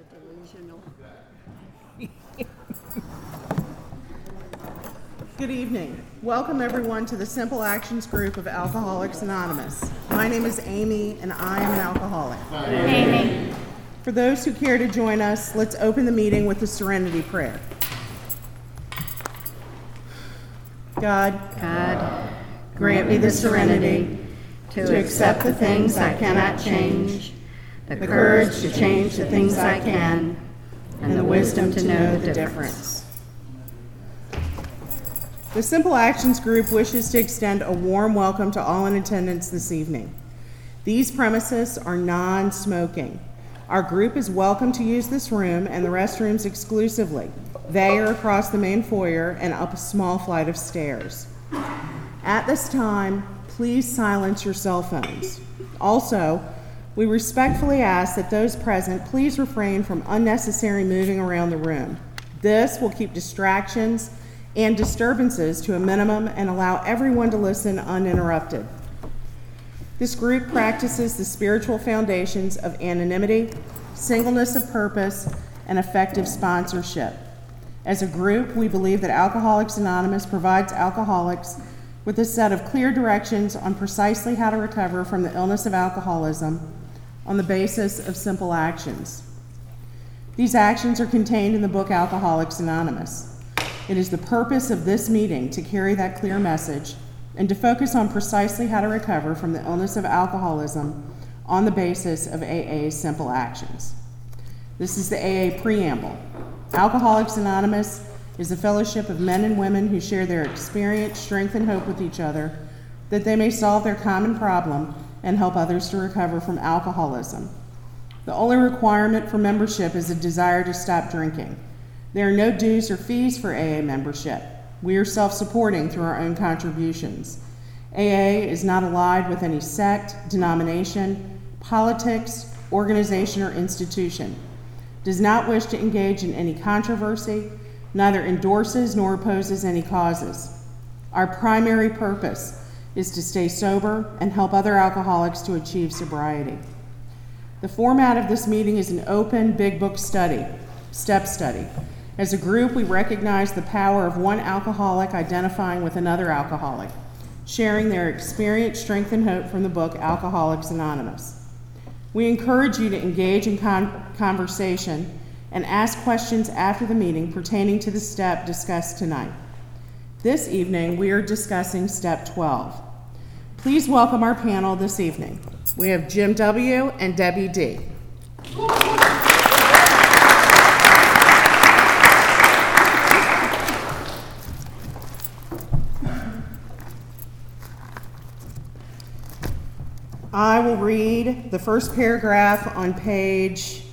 delusional. Good evening. Welcome everyone to the Simple Actions group of Alcoholics Anonymous. My name is Amy and I am an alcoholic. Amy. For those who care to join us, let's open the meeting with the Serenity Prayer. God, grant me the serenity to accept the things I cannot change, the courage to change the things I can, and the wisdom to know the difference. The Simple Actions group wishes to extend a warm welcome to all in attendance this evening. These premises are non-smoking. Our group is welcome to use this room and the restrooms exclusively. They are across the main foyer and up a small flight of stairs. At this time, please silence your cell phones. Also, we respectfully ask that those present please refrain from unnecessary moving around the room. This will keep distractions and disturbances to a minimum and allow everyone to listen uninterrupted. This group practices the spiritual foundations of anonymity, singleness of purpose, and effective sponsorship. As a group, we believe that Alcoholics Anonymous provides alcoholics with a set of clear directions on precisely how to recover from the illness of alcoholism on the basis of simple actions. These actions are contained in the book Alcoholics Anonymous. It is the purpose of this meeting to carry that clear message and to focus on precisely how to recover from the illness of alcoholism on the basis of AA's simple actions. This is the AA preamble. Alcoholics Anonymous is a fellowship of men and women who share their experience, strength, and hope with each other that they may solve their common problem and help others to recover from alcoholism. The only requirement for membership is a desire to stop drinking. There are no dues or fees for AA membership. We are self-supporting through our own contributions. AA is not allied with any sect, denomination, politics, organization, or institution, does not wish to engage in any controversy, neither endorses nor opposes any causes. Our primary purpose is to stay sober and help other alcoholics to achieve sobriety. The format of this meeting is an open, big book study, step study. As a group, we recognize the power of one alcoholic identifying with another alcoholic, sharing their experience, strength, and hope from the book Alcoholics Anonymous. We encourage you to engage in conversation and ask questions after the meeting pertaining to the step discussed tonight. This evening, we are discussing Step 12. Please welcome our panel this evening. We have Jim W. and Debbie D. I will read the first paragraph on page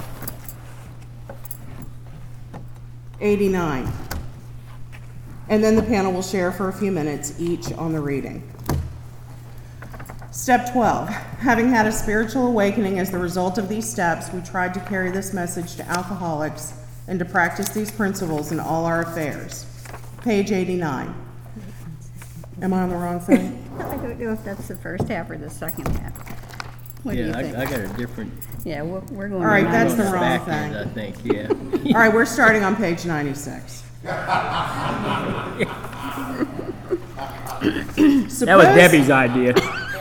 89, and then the panel will share for a few minutes each on the reading. Step 12. Having had a spiritual awakening as the result of these steps, we tried to carry this message to alcoholics and to practice these principles in all our affairs. Page 89. Am I on the wrong thing? I don't know if that's the first half or the second half. What do you think? I got a different. Yeah, we're going. All right, to that's the on wrong back thing. end, I think, yeah. All right, we're starting on page 96. That was Debbie's idea.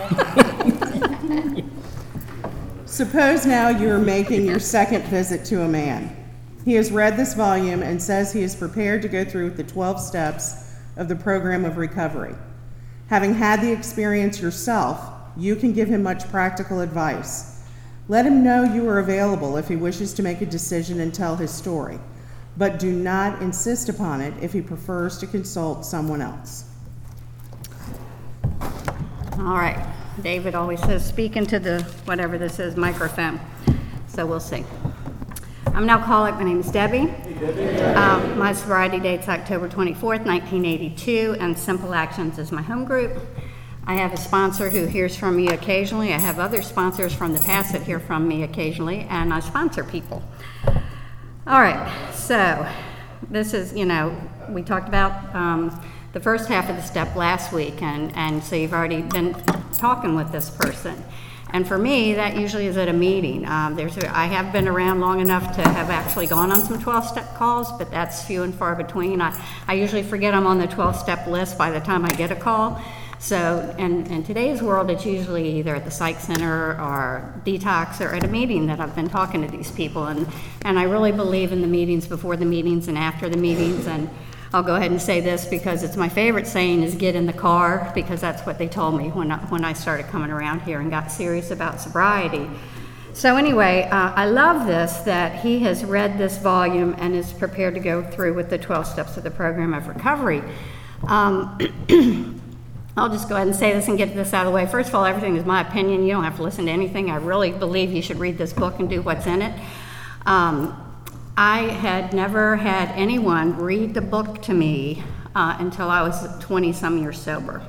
Suppose now you are making your second visit to a man. He has read this volume and says he is prepared to go through the 12 steps of the program of recovery. Having had the experience yourself, you can give him much practical advice. Let him know you are available if he wishes to make a decision and tell his story, but do not insist upon it if he prefers to consult someone else. All right. David always says, speak into the, whatever this is, microphone. So we'll see. I'm an alcoholic. My name is Debbie. Hey, Debbie. My sobriety date's October 24th, 1982, and Simple Actions is my home group. I have a sponsor who hears from me occasionally. I have other sponsors from the past that hear from me occasionally, and I sponsor people. All right, so this is, we talked about the first half of the step last week, and so you've already been talking with this person. And for me, that usually is at a meeting. I have been around long enough to have actually gone on some 12-step calls, but that's few and far between. I usually forget I'm on the 12-step list by the time I get a call. So in today's world, it's usually either at the psych center or detox or at a meeting that I've been talking to these people. And I really believe in the meetings before the meetings and after the meetings. And I'll go ahead and say this because it's my favorite saying is get in the car, because that's what they told me when I started coming around here and got serious about sobriety. So anyway, I love this, that he has read this volume and is prepared to go through with the 12 steps of the program of recovery. I'll just go ahead and say this and get this out of the way. First of all, everything is my opinion. You don't have to listen to anything. I really believe you should read this book and do what's in it. I had never had anyone read the book to me until I was 20-some years sober.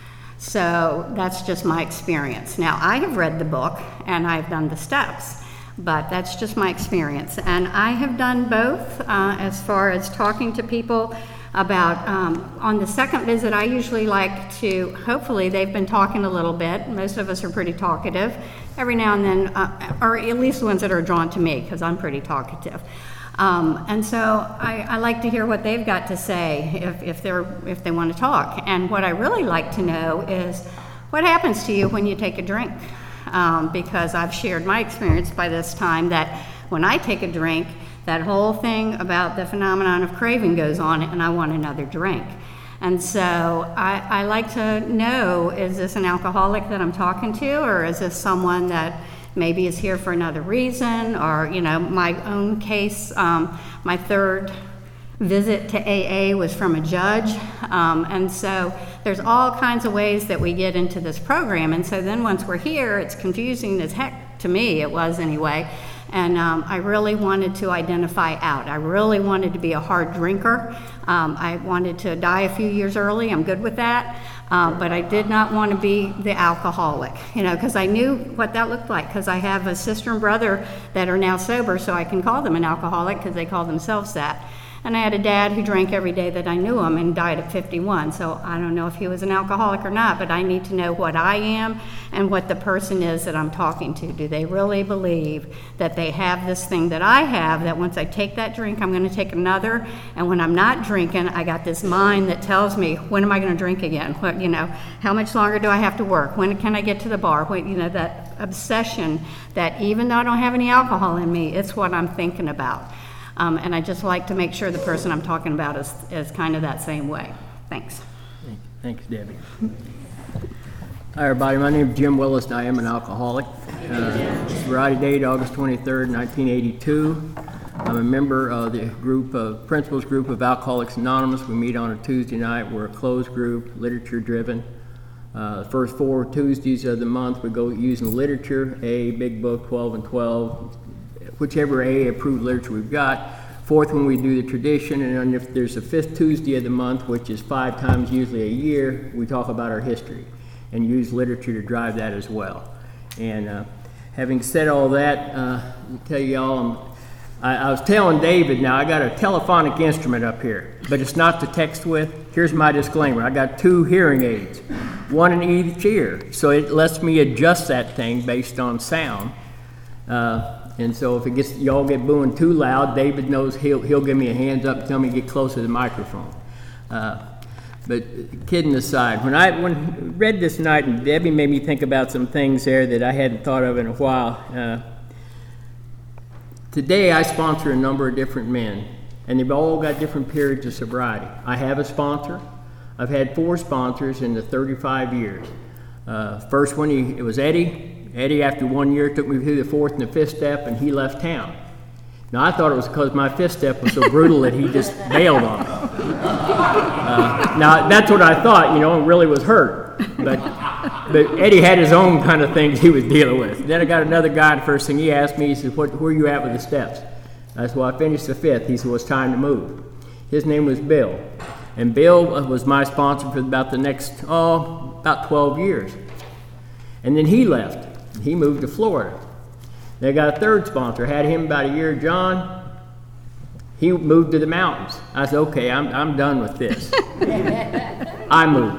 So that's just my experience. Now, I have read the book and I've done the steps, but that's just my experience. And I have done both as far as talking to people about, on the second visit, I usually like to, hopefully they've been talking a little bit. Most of us are pretty talkative. Every now and then, or at least the ones that are drawn to me, because I'm pretty talkative. And so I like to hear what they've got to say if they want to talk. And what I really like to know is what happens to you when you take a drink. Because I've shared my experience by this time that when I take a drink, that whole thing about the phenomenon of craving goes on and I want another drink. And so I like to know, is this an alcoholic that I'm talking to, or is this someone that maybe is here for another reason? Or, you know, my own case, my third visit to AA was from a judge. And so there's all kinds of ways that we get into this program. And so then once we're here, it's confusing as heck, to me it was anyway. And I really wanted to identify out. I really wanted to be a hard drinker. I wanted to die a few years early. I'm good with that. But I did not want to be the alcoholic, you know, because I knew what that looked like, because I have a sister and brother that are now sober, so I can call them an alcoholic because they call themselves that. And I had a dad who drank every day that I knew him and died at 51, so I don't know if he was an alcoholic or not, but I need to know what I am and what the person is that I'm talking to. Do they really believe that they have this thing that I have, that once I take that drink, I'm going to take another, and when I'm not drinking, I got this mind that tells me, when am I going to drink again? What, you know, how much longer do I have to work? When can I get to the bar? When, you know, that obsession that even though I don't have any alcohol in me, it's what I'm thinking about. And I just like to make sure the person I'm talking about is kind of that same way. Thanks. Thanks, Debbie. Hi, everybody. My name is Jim Willis, and I am an alcoholic. Sobriety date, August 23rd, 1982. I'm a member of the Principals Group of Alcoholics Anonymous. We meet on a Tuesday night. We're a closed group, literature-driven. The first 4 Tuesdays of the month, we go using literature, A, Big Book, 12 and 12, whichever AA-approved literature we've got. Fourth one, we do the tradition, and then if there's a 5th Tuesday of the month, which is 5 times usually a year, we talk about our history and use literature to drive that as well. And having said all that, I'll tell you all, I was telling David, now I got a telephonic instrument up here, but it's not to text with. Here's my disclaimer. I got 2 hearing aids, 1 in each ear, so it lets me adjust that thing based on sound. And so if y'all get booing too loud, David knows he'll give me a hands up and tell me to get closer to the microphone. But kidding aside, when I read this tonight, and Debbie made me think about some things there that I hadn't thought of in a while. Today I sponsor a number of different men, and they've all got different periods of sobriety. I have a sponsor. I've had 4 sponsors in the 35 years. First one, it was Eddie. Eddie, after 1 year, took me through the 4th and the 5th step, and he left town. Now, I thought it was because my 5th step was so brutal that he just bailed on me. Now, that's what I thought, you know, and really was hurt. But Eddie had his own kind of things he was dealing with. Then I got another guy, the first thing he asked me, he said, where are you at with the steps? I said, well, I finished the 5th. He said, well, it's time to move. His name was Bill. And Bill was my sponsor for about the next, about 12 years. And then he left. He moved to Florida. They got a 3rd sponsor, had him about a year, John. He moved to the mountains. I said, okay, I'm done with this. I moved.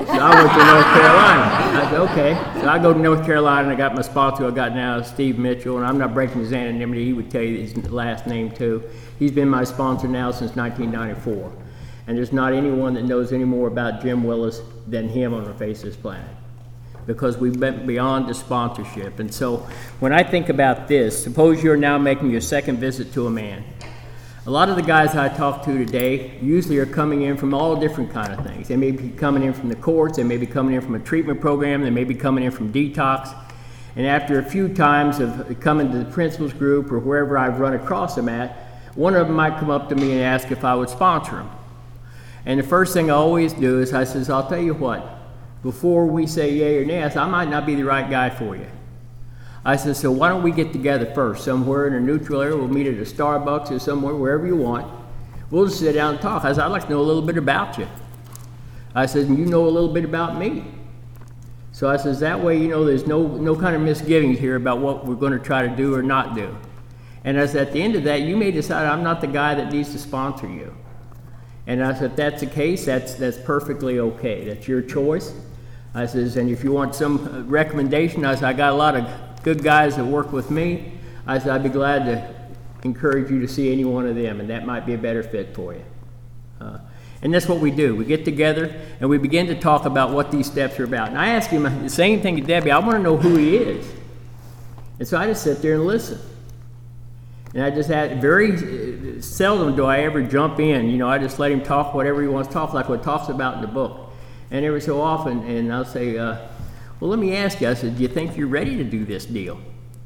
So I went to North Carolina. I said, okay. So I go to North Carolina, and I got my sponsor I got now, Steve Mitchell, and I'm not breaking his anonymity. He would tell you his last name, too. He's been my sponsor now since 1994. And there's not anyone that knows any more about Jim Willis than him on the face of this planet, because we've been beyond the sponsorship. And so when I think about this, suppose you're now making your second visit to a man. A lot of the guys I talk to today usually are coming in from all different kind of things. They may be coming in from the courts, they may be coming in from a treatment program, they may be coming in from detox. And after a few times of coming to the principals group or wherever I've run across them at, one of them might come up to me and ask if I would sponsor them. And the first thing I always do is I says, I'll tell you what, before we say yay or nay, I said, I might not be the right guy for you. I said, so why don't we get together first, somewhere in a neutral area. We'll meet at a Starbucks or somewhere, wherever you want. We'll just sit down and talk. I said, I'd like to know a little bit about you. I said, and you know a little bit about me. So I says, that way, there's no kind of misgivings here about what we're going to try to do or not do. And I said, at the end of that, you may decide I'm not the guy that needs to sponsor you. And I said, if that's the case, that's perfectly okay. That's your choice. I says, and if you want some recommendation, I said, I got a lot of good guys that work with me. I said, I'd be glad to encourage you to see any one of them, and that might be a better fit for you. And that's what we do. We get together, and we begin to talk about what these steps are about. And I asked him the same thing to Debbie. I want to know who he is. And so I just sit there and listen. And I just had very seldom do I ever jump in. I just let him talk whatever he wants to talk, like what he talks about in the book. And every so often, and I'll say, well, let me ask you. I said, do you think you're ready to do this deal?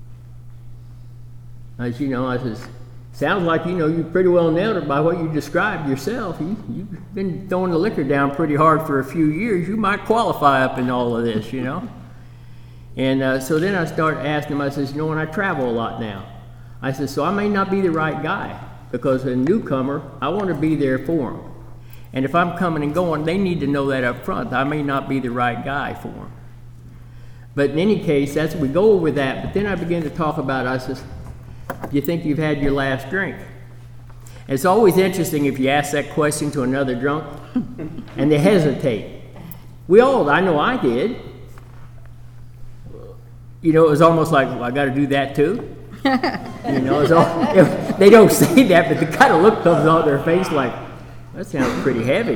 I says, sounds like, you pretty well nailed it by what you described yourself. You've been throwing the liquor down pretty hard for a few years. You might qualify up in all of this, And so then I start asking him, I says, when I travel a lot now, I said, so I may not be the right guy, because a newcomer, I want to be there for them. And if I'm coming and going, they need to know that up front. I may not be the right guy for them. But in any case, we go over that. But then I begin to talk about, I says, do you think you've had your last drink? And it's always interesting if you ask that question to another drunk, and they hesitate. I know I did. It was almost like, well, I got to do that too. They don't say that, but the kind of look comes on their face like, that sounds pretty heavy,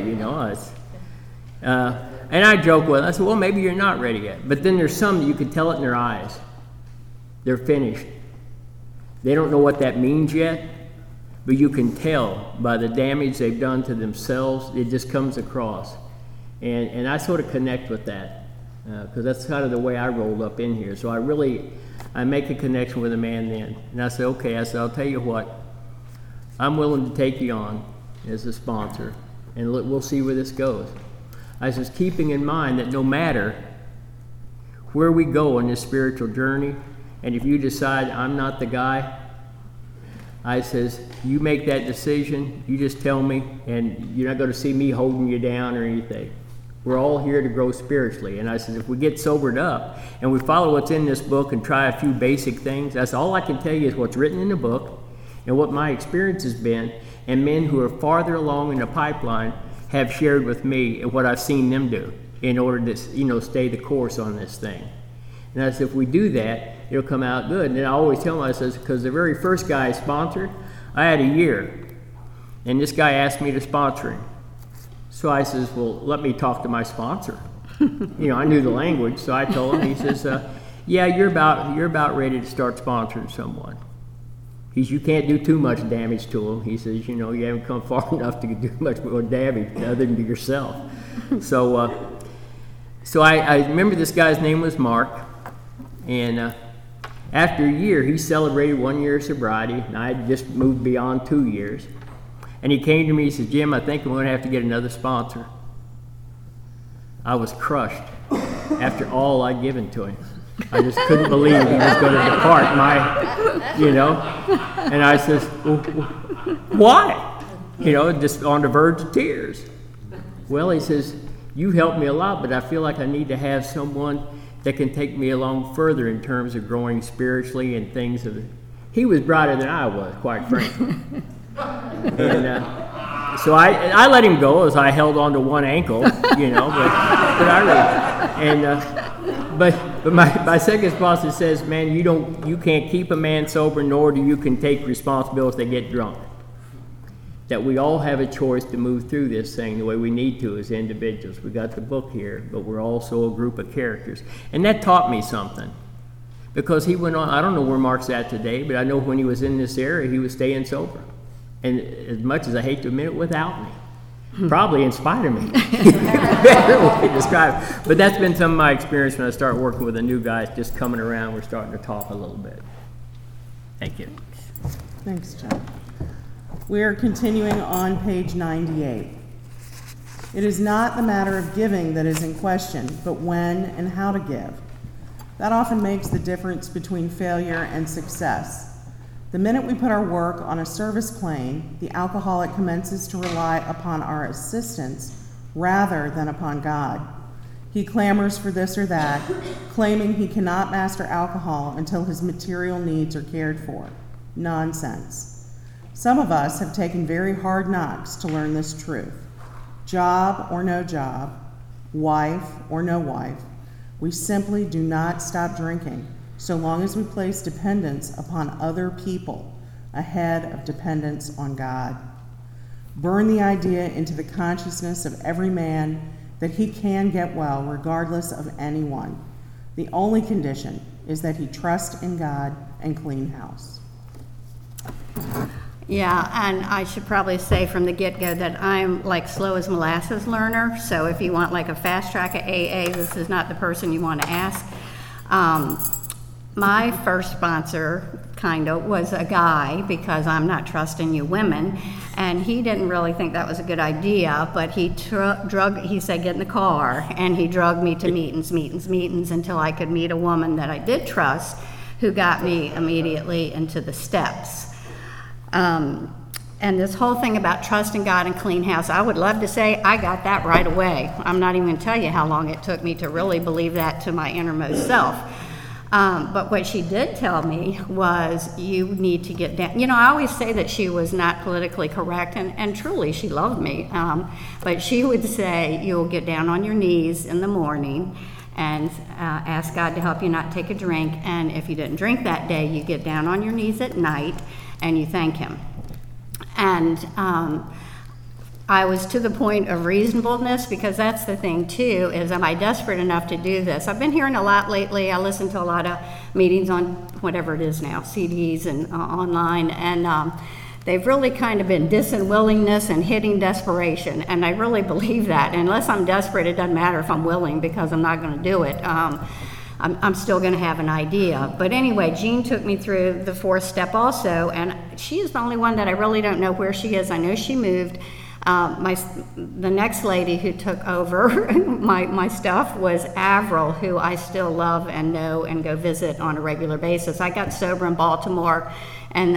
And I joke with them. I said, well, maybe you're not ready yet. But then there's some that you can tell it in their eyes. They're finished. They don't know what that means yet, but you can tell by the damage they've done to themselves. It just comes across. And I sort of connect with that, because that's kind of the way I rolled up in here. So I make a connection with a man then. And I said, okay, I'll tell you what, I'm willing to take you on as a sponsor, and we'll see where this goes. I says, keeping in mind that no matter where we go on this spiritual journey, and if you decide I'm not the guy, I says, you make that decision, you just tell me, and you're not going to see me holding you down or anything. We're all here to grow spiritually. And I said, if we get sobered up and we follow what's in this book and try a few basic things, that's all I can tell you is what's written in the book and what my experience has been, and men who are farther along in the pipeline have shared with me what I've seen them do in order to, stay the course on this thing. And I said, if we do that, it'll come out good. And then I always tell them, I says, because the very first guy I sponsored, I had a year, and this guy asked me to sponsor him. So I says, well, let me talk to my sponsor. I knew the language, so I told him. He says, yeah, you're about ready to start sponsoring someone. He says, you can't do too much damage to him. He says, you haven't come far enough to do much more damage other than to yourself. So I remember this guy's name was Mark, and after a year, he celebrated 1 year of sobriety, and I had just moved beyond 2 years. And he came to me, he said, Jim, I think I'm going to have to get another sponsor. I was crushed after all I'd given to him. I just couldn't believe he was going to depart And I says, well, why? Just on the verge of tears. Well, he says, you helped me a lot, but I feel like I need to have someone that can take me along further in terms of growing spiritually and things. He was brighter than I was, quite frankly. And so I let him go as I held on to one ankle, but what I read. And but my second sponsor says, man, you can't keep a man sober, nor do you can take responsibility if they get drunk. That we all have a choice to move through this thing the way we need to as individuals. We got the book here, but we're also a group of characters. And that taught me something. Because he went on, I don't know where Mark's at today, but I know when he was in this area, he was staying sober. And as much as I hate to admit it, without me. Probably in spite of me. Better way to describe it. But that's been some of my experience when I start working with the new guys, just coming around, we're starting to talk a little bit. Thank you. Thanks, John. We are continuing on page 98. It is not the matter of giving that is in question, but when and how to give. That often makes the difference between failure and success. The minute we put our work on a service plane, the alcoholic commences to rely upon our assistance rather than upon God. He clamors for this or that, claiming he cannot master alcohol until his material needs are cared for. Nonsense. Some of us have taken very hard knocks to learn this truth. Job or no job, wife or no wife, we simply do not stop drinking so long as we place dependence upon other people ahead of dependence on God. Burn the idea into the consciousness of every man that he can get well regardless of anyone. The only condition is that he trust in God and clean house. Yeah, and I should probably say from the get-go that I'm like slow as molasses learner, so if you want like a fast track at AA, this is not the person you want to ask. My first sponsor, kind of, was a guy, because I'm not trusting you women, and he didn't really think that was a good idea, but he said, get in the car, and he drugged me to meetings, until I could meet a woman that I did trust, who got me immediately into the steps. And this whole thing about trusting God and clean house, I would love to say I got that right away. I'm not even going to tell you how long it took me to really believe that to my innermost self. But what she did tell me was, you need to get down. You know, I always say that she was not politically correct, and truly she loved me. But she would say, you'll get down on your knees in the morning and ask God to help you not take a drink. And if you didn't drink that day, you get down on your knees at night and you thank him. And I was to the point of reasonableness, because that's the thing too, is am I desperate enough to do this? I've been hearing a lot lately. I listen to a lot of meetings on whatever it is now, CDs and online, and they've really kind of been dissing willingness and hitting desperation, and I really believe that. Unless I'm desperate, it doesn't matter if I'm willing, because I'm not going to do it. I'm still going to have an idea. But anyway, Jean took me through the fourth step also, and she is the only one that I really don't know where she is. I know she moved. The next lady who took over my stuff was Avril, who I still love and know and go visit on a regular basis. I got sober in Baltimore, and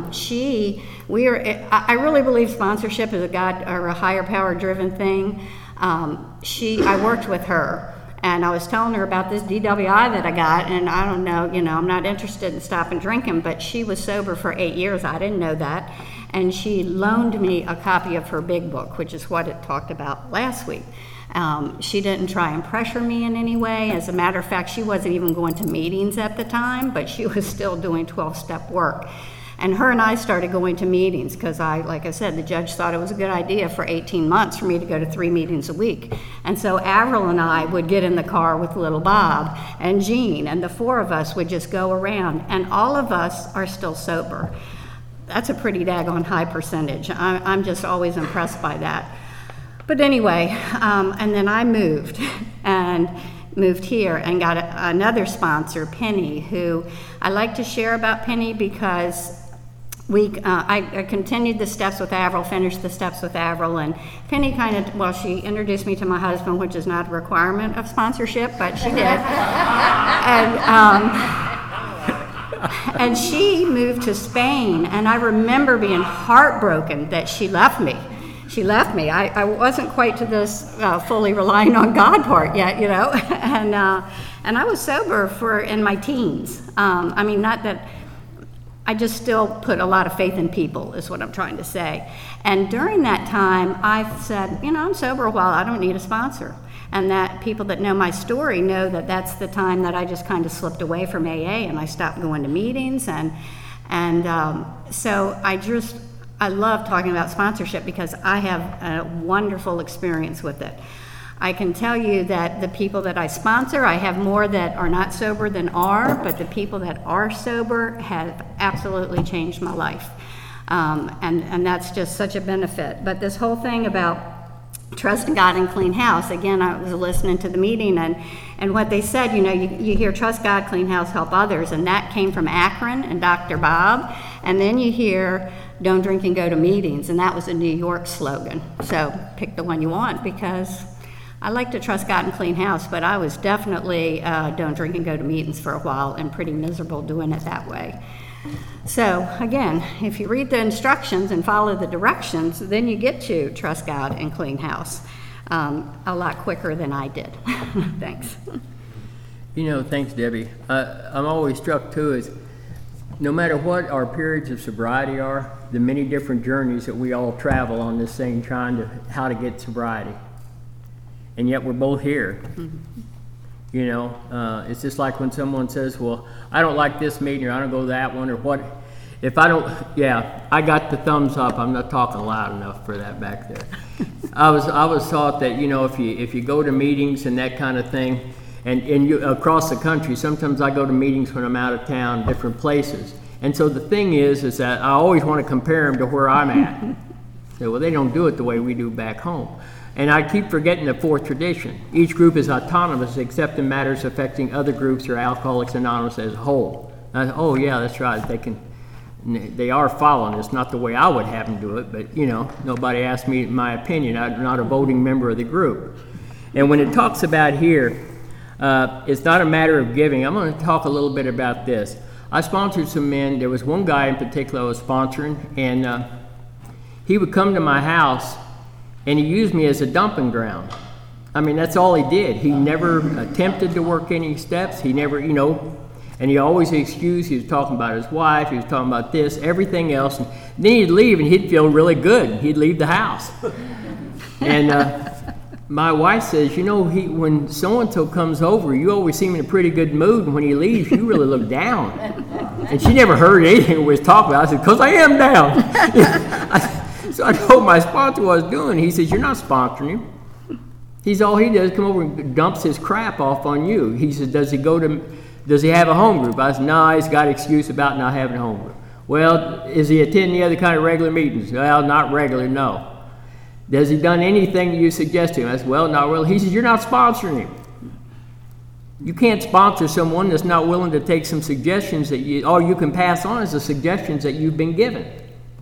I really believe sponsorship is a God or a higher power driven thing. I worked with her. And I was telling her about this DWI that I got, and I don't know, I'm not interested in stopping drinking, but she was sober for 8 years. I didn't know that. And she loaned me a copy of her big book, which is what it talked about last week. She didn't try and pressure me in any way. As a matter of fact, she wasn't even going to meetings at the time, but she was still doing 12-step work. And her and I started going to meetings because like I said, the judge thought it was a good idea for 18 months for me to go to 3 meetings a week. And so Avril and I would get in the car with little Bob and Jean, and the 4 of us would just go around, and all of us are still sober. That's a pretty daggone high percentage. I'm just always impressed by that. But anyway, and then I moved here and got another sponsor, Penny, who I like to share about Penny because I continued the steps with Avril, finished the steps with Avril, and Penny she introduced me to my husband, which is not a requirement of sponsorship, but she did. And she moved to Spain, and I remember being heartbroken that she left me. I wasn't quite to this fully relying on God part yet, and I was sober in my teens. Not that I just still put a lot of faith in people, is what I'm trying to say. And during that time, I said, I'm sober a while, I don't need a sponsor. And that people that know my story know that that's the time that I just kind of slipped away from AA and I stopped going to meetings. So I love talking about sponsorship because I have a wonderful experience with it. I can tell you that the people that I sponsor, I have more that are not sober than are, but the people that are sober have absolutely changed my life. And that's just such a benefit. But this whole thing about trust God and clean house, again, I was listening to the meeting and what they said, you hear trust God, clean house, help others, and that came from Akron and Dr. Bob. And then you hear don't drink and go to meetings, and that was a New York slogan. So pick the one you want, because I like to trust God and clean house, but I was definitely don't drink and go to meetings for a while and pretty miserable doing it that way. So again, if you read the instructions and follow the directions, then you get to trust God and clean house a lot quicker than I did. Thanks. Thanks, Debbie. I'm always struck too is no matter what our periods of sobriety are, the many different journeys that we all travel on this thing trying to how to get sobriety. And yet we're both here. Mm-hmm. It's just like when someone says, well, I don't like this meeting, or I don't go to that one, or what. If I don't, I got the thumbs up. I'm not talking loud enough for that back there. I was taught that, if you go to meetings and that kind of thing, and you across the country, sometimes I go to meetings when I'm out of town, different places. And so the thing is that I always want to compare them to where I'm at. So, well, they don't do it the way we do back home. And I keep forgetting the fourth tradition. Each group is autonomous except in matters affecting other groups or Alcoholics Anonymous as a whole. Oh yeah, that's right. They are following. It's not the way I would have them do it, but nobody asked me my opinion. I'm not a voting member of the group. And when it talks about here, it's not a matter of giving. I'm going to talk a little bit about this. I sponsored some men. There was one guy in particular I was sponsoring, and he would come to my house and he used me as a dumping ground. I mean, that's all he did. He never attempted to work any steps. He never, and he always excused. He was talking about his wife. He was talking about this, everything else. And then he'd leave and he'd feel really good. He'd leave the house. And my wife says, when so-and-so comes over, you always seem in a pretty good mood. And when he leaves, you really look down. And she never heard anything we was talking about. I said, because I am down. So I told my sponsor what I was doing. He says, you're not sponsoring him. All he does is come over and dumps his crap off on you. He says, does he have a home group? I said, no, he's got an excuse about not having a home group. Well, is he attending the other kind of regular meetings? Well, not regular, no. Has he done anything that you suggest to him? I said, well, not really. He says, you're not sponsoring him. You can't sponsor someone that's not willing to take some suggestions that all you can pass on is the suggestions that you've been given.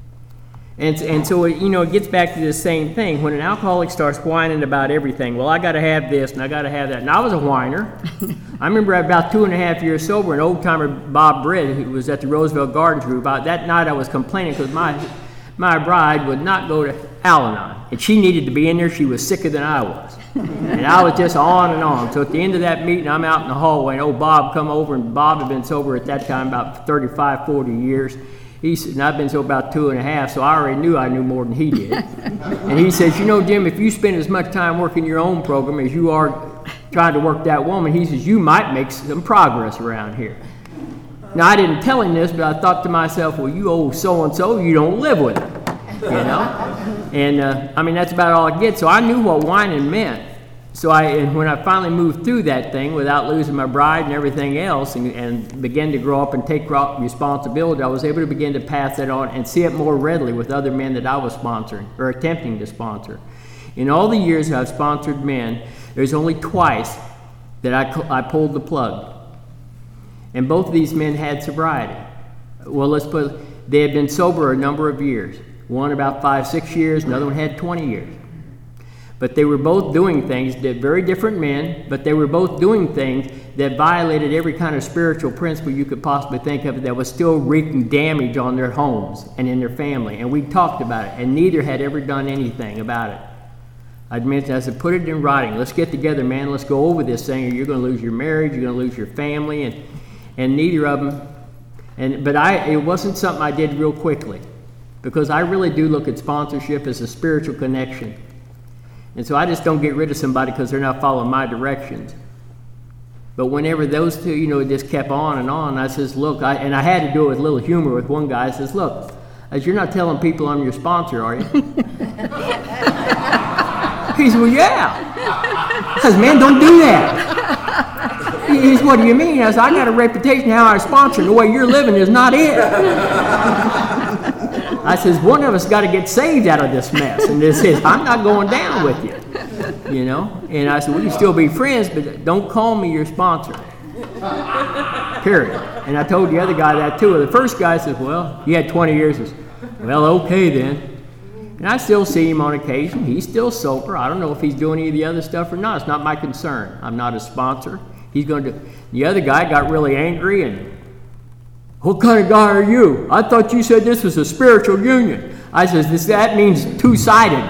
And so, it gets back to the same thing. When an alcoholic starts whining about everything, well, I got to have this and I got to have that. And I was a whiner. I remember about 2.5 years sober, an old-timer, Bob Britt, who was at the Roosevelt Gardens group, that night I was complaining because my bride would not go to Al-Anon. And she needed to be in there. She was sicker than I was. And I was just on and on. So at the end of that meeting, I'm out in the hallway, and old Bob come over, and Bob had been sober at that time about 35, 40 years. He said, and I've been sober about 2.5, so I already knew I knew more than he did. And he says, Jim, if you spend as much time working your own program as you are trying to work that woman, he says, you might make some progress around here. Now, I didn't tell him this, but I thought to myself, well, you old so-and-so, you don't live with it, And, that's about all I get. So I knew what whining meant. So when I finally moved through that thing without losing my bride and everything else and began to grow up and take responsibility, I was able to begin to pass that on and see it more readily with other men that I was sponsoring or attempting to sponsor. In all the years I've sponsored men, there's only twice that I pulled the plug. And both of these men had sobriety. Well, they had been sober a number of years. One about 5-6 years, another one had 20 years. But they were both doing things, very different men, but they were both doing things that violated every kind of spiritual principle you could possibly think of that was still wreaking damage on their homes and in their family. And we talked about it, and neither had ever done anything about it. I said, put it in writing. Let's get together, man. Let's go over this thing, or you're going to lose your marriage, you're going to lose your family, and neither of them. But it wasn't something I did real quickly, because I really do look at sponsorship as a spiritual connection. And so I just don't get rid of somebody because they're not following my directions. But whenever those two, it just kept on, I says, look, and I had to do it with a little humor with one guy. I says, look, as you're not telling people I'm your sponsor, are you? He said, well, yeah. I says, man, don't do that. He said, what do you mean? I said, I got a reputation how I sponsor, and the way you're living is not it. I says, one of us got to get saved out of this mess. And this is, I'm not going down with you. And I said, we can still be friends, but don't call me your sponsor. Period. And I told the other guy that too. The first guy says, well, he had 20 years. He says, well, okay then. And I still see him on occasion. He's still sober. I don't know if he's doing any of the other stuff or not. It's not my concern. I'm not a sponsor. He's going to. The other guy got really angry and, what kind of guy are you? I thought you said this was a spiritual union. I says, that means two-sided.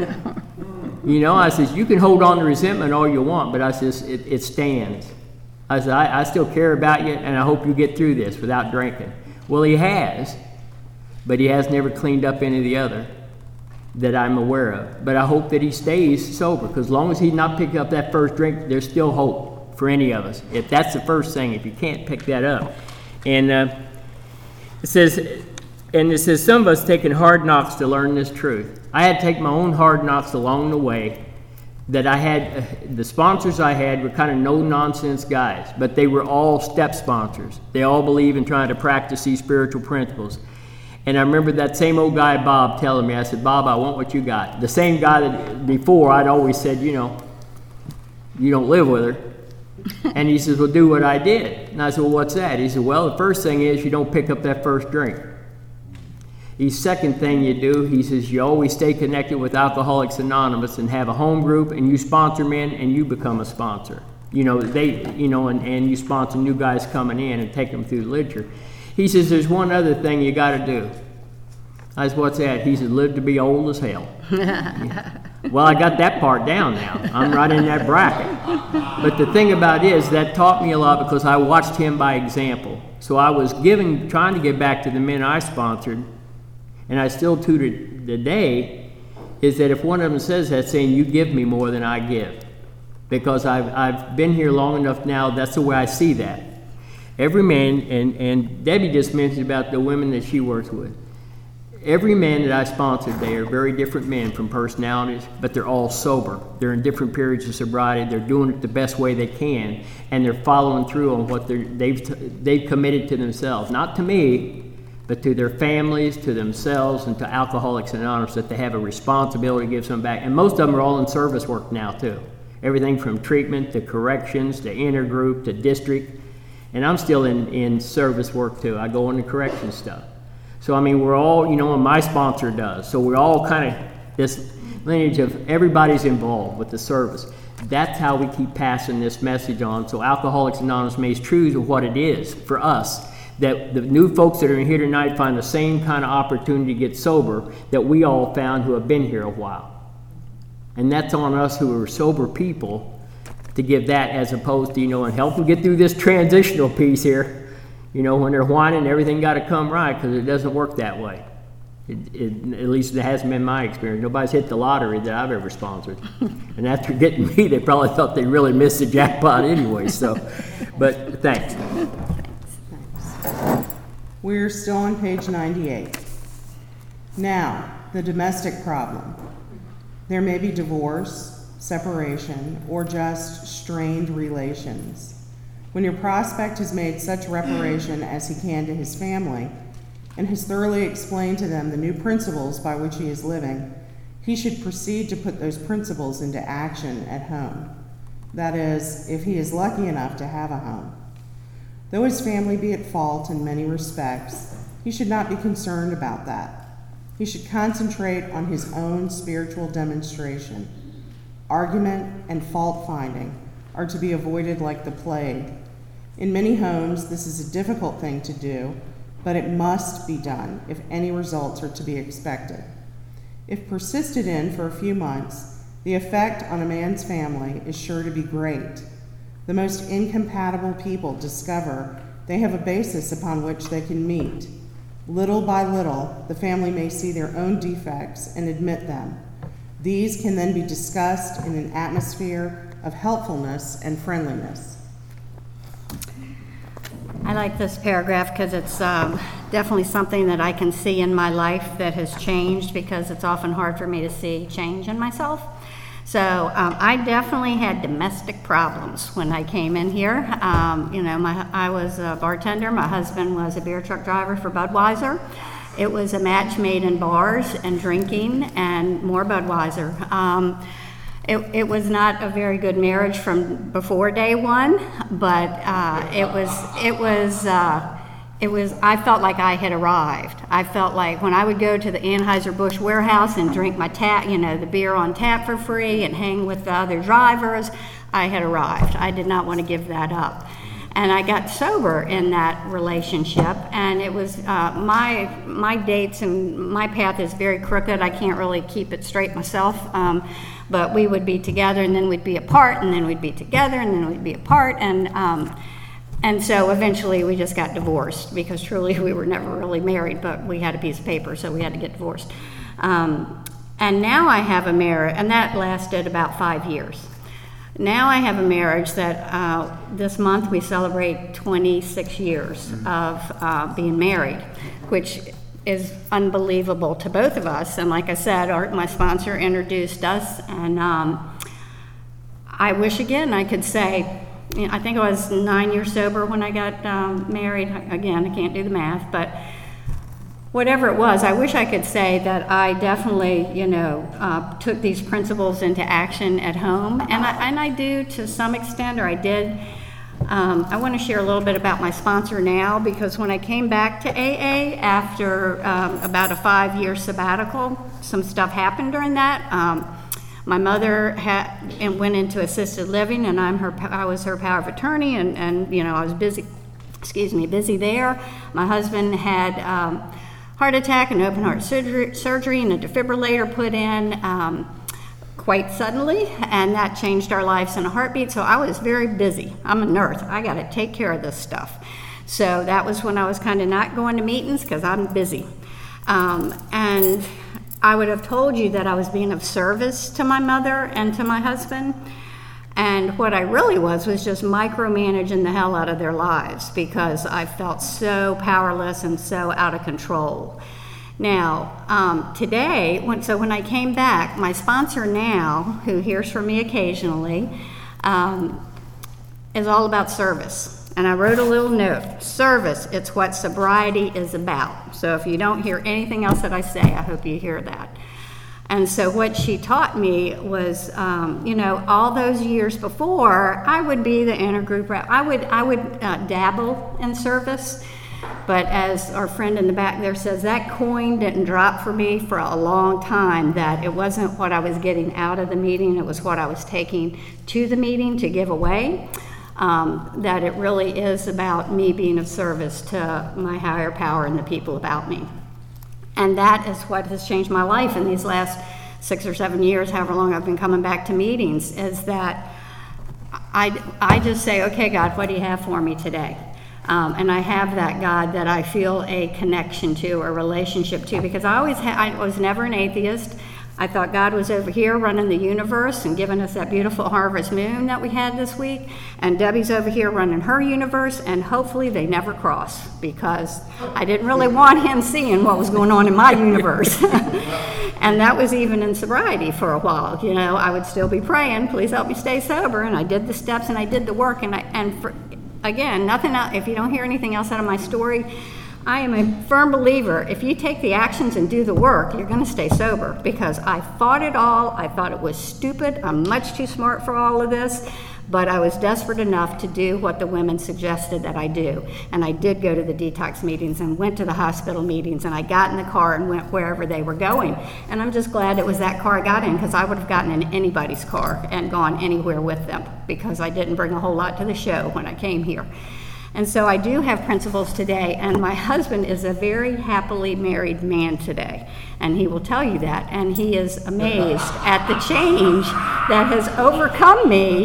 I says, you can hold on to resentment all you want, but I says, it stands. I said, I still care about you, and I hope you get through this without drinking. Well, he has, but he has never cleaned up any of the other that I'm aware of. But I hope that he stays sober, because as long as he's not picking up that first drink, there's still hope for any of us. If that's the first thing, if you can't pick that up. And it says, some of us taking hard knocks to learn this truth. I had to take my own hard knocks along the way. That I had, the sponsors I had were kind of no-nonsense guys, but they were all step sponsors. They all believe in trying to practice these spiritual principles. And I remember that same old guy, Bob, telling me, I said, Bob, I want what you got. The same guy that before I'd always said, you don't live with her. And he says, well, do what I did. And I said, well, what's that? He said, well, the first thing is you don't pick up that first drink. The second thing you do, he says, you always stay connected with Alcoholics Anonymous and have a home group, and you sponsor men and you become a sponsor. And you sponsor new guys coming in and take them through the literature. He says, there's one other thing you got to do. I said, what's that? He said, live to be old as hell. Well, I got that part down now. I'm right in that bracket. But the thing about it is that taught me a lot because I watched him by example. So I was trying to get back to the men I sponsored, and I still to today, is that if one of them says that, saying, you give me more than I give. Because I've been here long enough now, that's the way I see that. Every man, and Debbie just mentioned about the women that she works with. Every man that I sponsored, they are very different men from personalities, but they're all sober. They're in different periods of sobriety. They're doing it the best way they can, and they're following through on what they've committed to themselves. Not to me, but to their families, to themselves, and to Alcoholics Anonymous, that they have a responsibility to give something back. And most of them are all in service work now, too. Everything from treatment to corrections to intergroup to district. And I'm still in service work, too. I go into correction stuff. So, we're all, and my sponsor does. So we're all kind of this lineage of everybody's involved with the service. That's how we keep passing this message on. So Alcoholics Anonymous makes true to what it is for us. That the new folks that are here tonight find the same kind of opportunity to get sober that we all found who have been here a while. And that's on us who are sober people to give that, as opposed to, and help them get through this transitional piece here. When they're whining, everything got to come right, because it doesn't work that way. At least it hasn't been my experience. Nobody's hit the lottery that I've ever sponsored. And after getting me, they probably thought they really missed the jackpot anyway. So, but thanks. We're still on page 98. Now, the domestic problem. There may be divorce, separation, or just strained relations. When your prospect has made such reparation as he can to his family, and has thoroughly explained to them the new principles by which he is living, he should proceed to put those principles into action at home. That is, if he is lucky enough to have a home. Though his family be at fault in many respects, he should not be concerned about that. He should concentrate on his own spiritual demonstration. Argument and fault-finding are to be avoided like the plague. In many homes, this is a difficult thing to do, but it must be done if any results are to be expected. If persisted in for a few months, the effect on a man's family is sure to be great. The most incompatible people discover they have a basis upon which they can meet. Little by little, the family may see their own defects and admit them. These can then be discussed in an atmosphere of helpfulness and friendliness. I like this paragraph because it's definitely something that I can see in my life that has changed, because it's often hard for me to see change in myself. So I definitely had domestic problems when I came in here. I was a bartender. My husband was a beer truck driver for Budweiser. It was a match made in bars and drinking and more Budweiser. It was not a very good marriage from before day one, but I felt like I had arrived. I felt like when I would go to the Anheuser-Busch warehouse and drink my the beer on tap for free and hang with the other drivers, I had arrived. I did not want to give that up. And I got sober in that relationship, and it was my dates and my path is very crooked. I can't really keep it straight myself, but we would be together, and then we'd be apart, and then we'd be together, and then we'd be apart, and so eventually we just got divorced, because truly we were never really married, but we had a piece of paper, so we had to get divorced. And now I have a marriage, and that lasted about 5 years. Now I have a marriage that this month we celebrate 26 years of being married, which is unbelievable to both of us. And like I said, my sponsor introduced us, and I wish again I could say, I think I was 9 years sober when I got married. Again, I can't do the math, but whatever it was, I wish I could say that I definitely, took these principles into action at home, and I do to some extent, or I did. I want to share a little bit about my sponsor now, because when I came back to AA after about a 5-year sabbatical, some stuff happened during that. My mother went into assisted living, and I was her power of attorney, and I was busy there. My husband had heart attack and open heart surgery and a defibrillator put in quite suddenly, and that changed our lives in a heartbeat. So I was very busy. I'm a nurse. I got to take care of this stuff. So that was when I was kind of not going to meetings, because I'm busy. And I would have told you that I was being of service to my mother and to my husband. And what I really was just micromanaging the hell out of their lives, because I felt so powerless and so out of control. Now, today, when I came back, my sponsor now, who hears from me occasionally, is all about service. And I wrote a little note, service, it's what sobriety is about. So if you don't hear anything else that I say, I hope you hear that. And so what she taught me was, all those years before, I would be the intergroup rep. I would dabble in service, but as our friend in the back there says, that coin didn't drop for me for a long time, that it wasn't what I was getting out of the meeting, it was what I was taking to the meeting to give away. That it really is about me being of service to my higher power and the people about me. And that is what has changed my life in these last 6 or 7 years, however long I've been coming back to meetings, is that I just say, okay, God, what do you have for me today? And I have that God that I feel a connection to, a relationship to, because I was never an atheist. I thought God was over here running the universe and giving us that beautiful harvest moon that we had this week, and Debbie's over here running her universe, and hopefully they never cross, because I didn't really want him seeing what was going on in my universe. And that was even in sobriety for a while. I would still be praying, please help me stay sober, and I did the steps and I did the work, again, nothing else. If you don't hear anything else out of my story, I am a firm believer, if you take the actions and do the work, you're going to stay sober, because I fought it all. I thought it was stupid. I'm much too smart for all of this, but I was desperate enough to do what the women suggested that I do. And I did go to the detox meetings and went to the hospital meetings, and I got in the car and went wherever they were going. And I'm just glad it was that car I got in, because I would have gotten in anybody's car and gone anywhere with them, because I didn't bring a whole lot to the show when I came here. And so I do have principles today, and my husband is a very happily married man today, and he will tell you that, and he is amazed at the change that has overcome me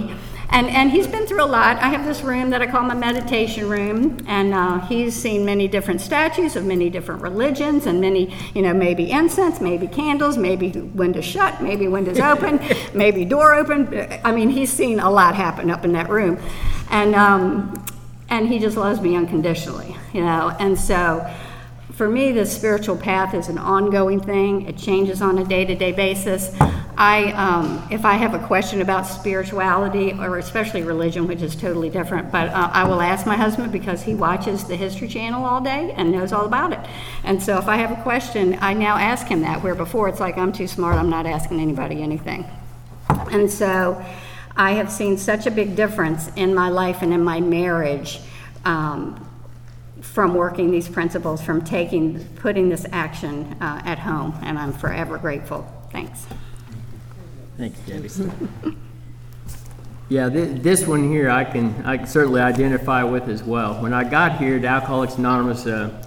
And he's been through a lot. I have this room that I call my meditation room, and he's seen many different statues of many different religions, and many, maybe incense, maybe candles, maybe windows shut, maybe windows open, maybe door open. I mean, he's seen a lot happen up in that room. And he just loves me unconditionally, And so for me, the spiritual path is an ongoing thing. It changes on a day-to-day basis. If I have a question about spirituality, or especially religion, which is totally different, but I will ask my husband because he watches the History Channel all day and knows all about it. And so if I have a question, I now ask him that, where before it's like, I'm too smart, I'm not asking anybody anything. And so I have seen such a big difference in my life and in my marriage from working these principles, from putting this action at home, and I'm forever grateful. Thanks. Thank you, Debbie. Yeah, this one here I can certainly identify with as well. When I got here to Alcoholics Anonymous,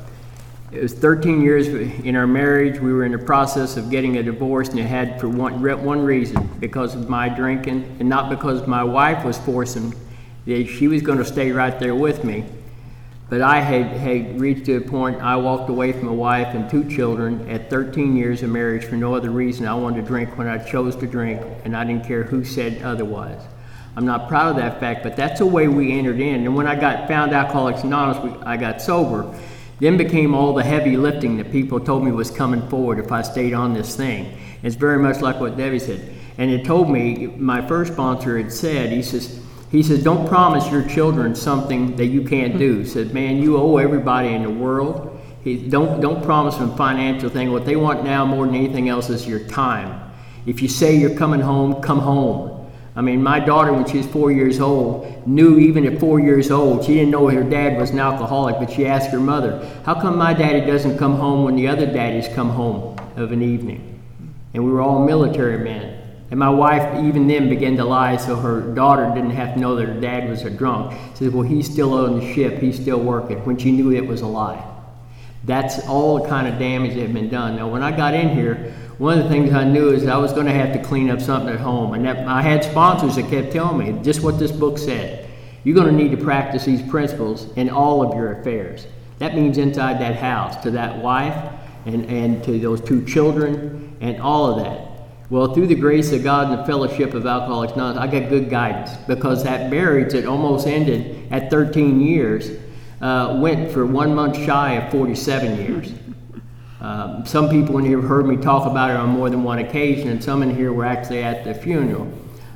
it was 13 years in our marriage. We were in the process of getting a divorce, and it had for one reason, because of my drinking, and not because my wife was forcing. She was going to stay right there with me. But I had reached a point, I walked away from a wife and 2 children at 13 years of marriage for no other reason. I wanted to drink when I chose to drink, and I didn't care who said otherwise. I'm not proud of that fact, but that's the way we entered in. And when I found Alcoholics Anonymous, I got sober. Then became all the heavy lifting that people told me was coming forward if I stayed on this thing. It's very much like what Debbie said. And it told me, my first sponsor had said, he says, don't promise your children something that you can't do. He said, man, you owe everybody in the world. Don't promise them financial thing. What they want now more than anything else is your time. If you say you're coming home, come home. I mean, my daughter, when she was 4 years old, knew even at 4 years old, she didn't know her dad was an alcoholic, but she asked her mother, how come my daddy doesn't come home when the other daddies come home of an evening? And we were all military men. And my wife, even then, began to lie so her daughter didn't have to know that her dad was a drunk. She said, well, he's still on the ship, he's still working, when she knew it was a lie. That's all the kind of damage that had been done. Now, when I got in here, one of the things I knew is I was going to have to clean up something at home. And I had sponsors that kept telling me just what this book said. You're going to need to practice these principles in all of your affairs. That means inside that house, to that wife and to those 2 children and all of that. Well, through the grace of God and the fellowship of Alcoholics Anonymous, I got good guidance, because that marriage that almost ended at 13 years went for 1 month shy of 47 years. Some people in here have heard me talk about it on more than one occasion, and some in here were actually at the funeral.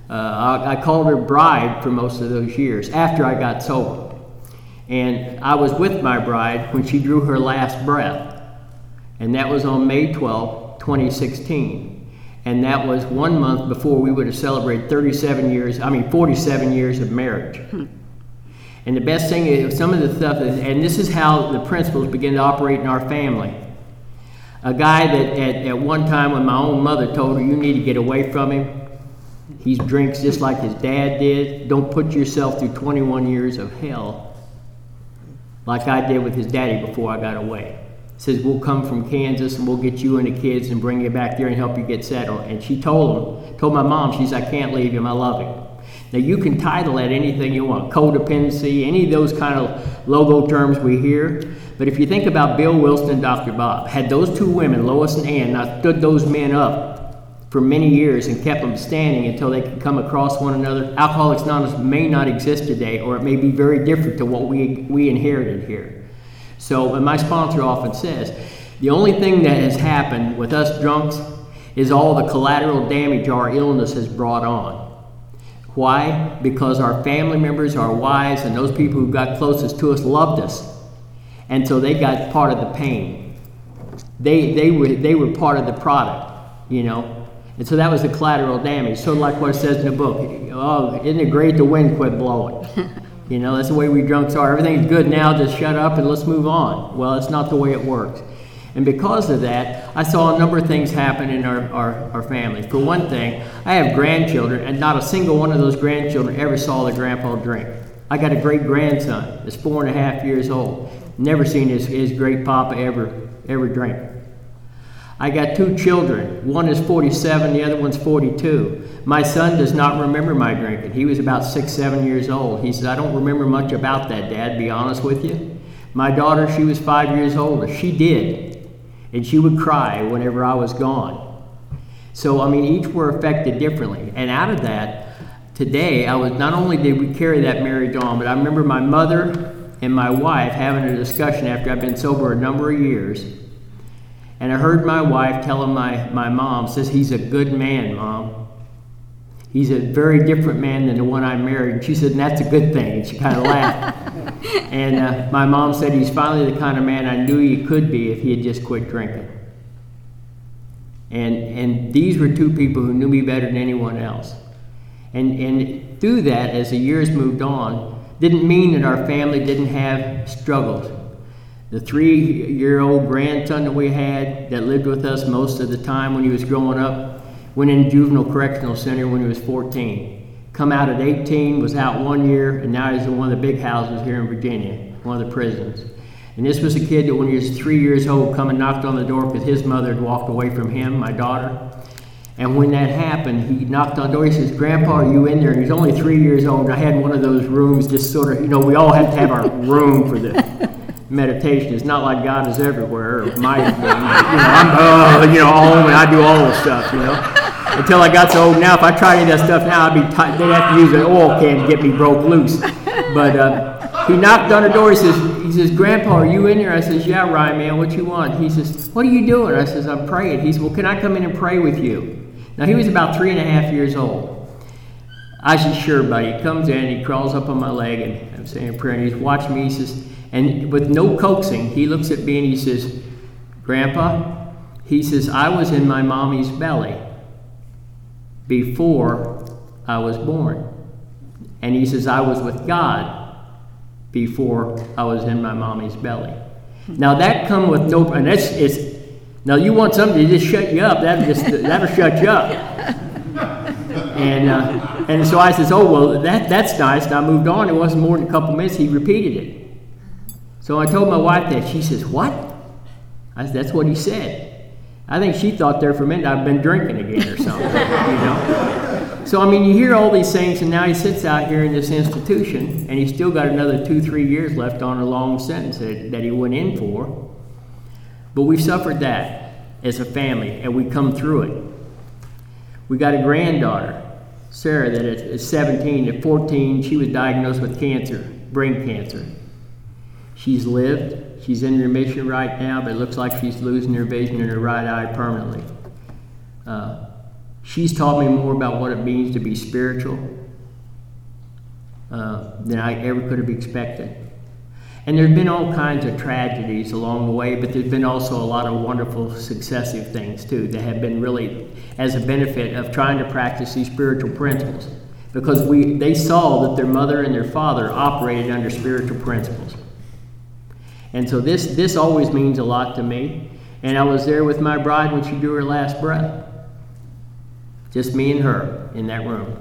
I called her bride for most of those years after I got sober. And I was with my bride when she drew her last breath, and that was on May 12, 2016. And that was 1 month before we would have celebrated 47 years of marriage. And the best thing is, some of the stuff, and this is how the principles begin to operate in our family. A guy that at one time when my own mother told her, you need to get away from him. He drinks just like his dad did. Don't put yourself through 21 years of hell like I did with his daddy before I got away. Says, we'll come from Kansas and we'll get you and the kids and bring you back there and help you get settled. And she told my mom, she said, I can't leave him, I love him. Now you can title that anything you want, codependency, any of those kind of logo terms we hear. But if you think about Bill Wilson and Dr. Bob, had those 2 women, Lois and Ann, not stood those men up for many years and kept them standing until they could come across one another, Alcoholics Anonymous may not exist today, or it may be very different to what we inherited here. So, and my sponsor often says, the only thing that has happened with us drunks is all the collateral damage our illness has brought on. Why? Because our family members, our wives, and those people who got closest to us loved us. And so they got part of the pain. They were part of the product, And so that was the collateral damage. So like what it says in the book, oh, isn't it great the wind quit blowing? That's the way we drunks are. Everything's good now, just shut up and let's move on. Well, it's not the way it works. And because of that, I saw a number of things happen in our family. For one thing, I have grandchildren, and not a single one of those grandchildren ever saw their grandpa drink. I got a great-grandson that's 4.5 years old. Never seen his great papa ever drink. I got 2 children. One is 47, the other one's 42. My son does not remember my drinking. He was about 6, 7 years old. He says, I don't remember much about that, Dad, to be honest with you. My daughter, she was 5 years older. She did. And she would cry whenever I was gone. So, I mean, each were affected differently. And out of that, today, not only did we carry that marriage on, but I remember my mother and my wife having a discussion after I've been sober a number of years. And I heard my wife telling my mom, says, he's a good man, Mom. He's a very different man than the one I married. And she said, and that's a good thing. And she kind of laughed. And my mom said, he's finally the kind of man I knew he could be if he had just quit drinking. And these were 2 people who knew me better than anyone else. And through that, as the years moved on, didn't mean that our family didn't have struggles. The 3-year-old grandson that we had that lived with us most of the time when he was growing up went in juvenile correctional center when he was 14. Come out at 18, was out 1 year, and now he's in one of the big houses here in Virginia, one of the prisons. And this was a kid that when he was 3 years old come and knocked on the door because his mother had walked away from him, my daughter. And when that happened, he knocked on the door. He says, Grandpa, are you in there? And he's only 3 years old. And I had one of those rooms just sort of, we all have to have our room for the meditation. It's not like God is everywhere. Or I'm home and I do all this stuff, Until I got so old now, if I tried any of that stuff now, they'd have to use an oil can to get me broke loose. But he knocked on the door. He says, Grandpa, are you in there? I says, yeah, Ryan, man, what you want? He says, what are you doing? I says, I'm praying. He says, well, can I come in and pray with you? Now, he was about 3.5 years old. I said, sure, buddy. He comes in, he crawls up on my leg, and I'm saying a prayer, and he's watching me. He says, and with no coaxing, he looks at me and he says, Grandpa, he says, I was in my mommy's belly before I was born. And he says, I was with God before I was in my mommy's belly. Now, that come with no, and now you want somebody to just shut you up, that'll shut you up. And so I says, oh, well, that's nice. And I moved on. It wasn't more than a couple minutes. He repeated it. So I told my wife that. She says, what? I said, that's what he said. I think she thought there for a minute I've been drinking again or something, So, I mean, you hear all these things, and now he sits out here in this institution, and he's still got another 2-3 years left on a long sentence that he went in for. But we've suffered that as a family, and we come through it. We got a granddaughter, Sarah, that is 17. At 14, she was diagnosed with cancer, brain cancer. She's lived. She's in remission right now, but it looks like she's losing her vision in her right eye permanently. She's taught me more about what it means to be spiritual than I ever could have expected. And there's been all kinds of tragedies along the way, but there's been also a lot of wonderful successive things too that have been really as a benefit of trying to practice these spiritual principles, because they saw that their mother and their father operated under spiritual principles. And so this always means a lot to me. And I was there with my bride when she drew her last breath. Just me and her in that room.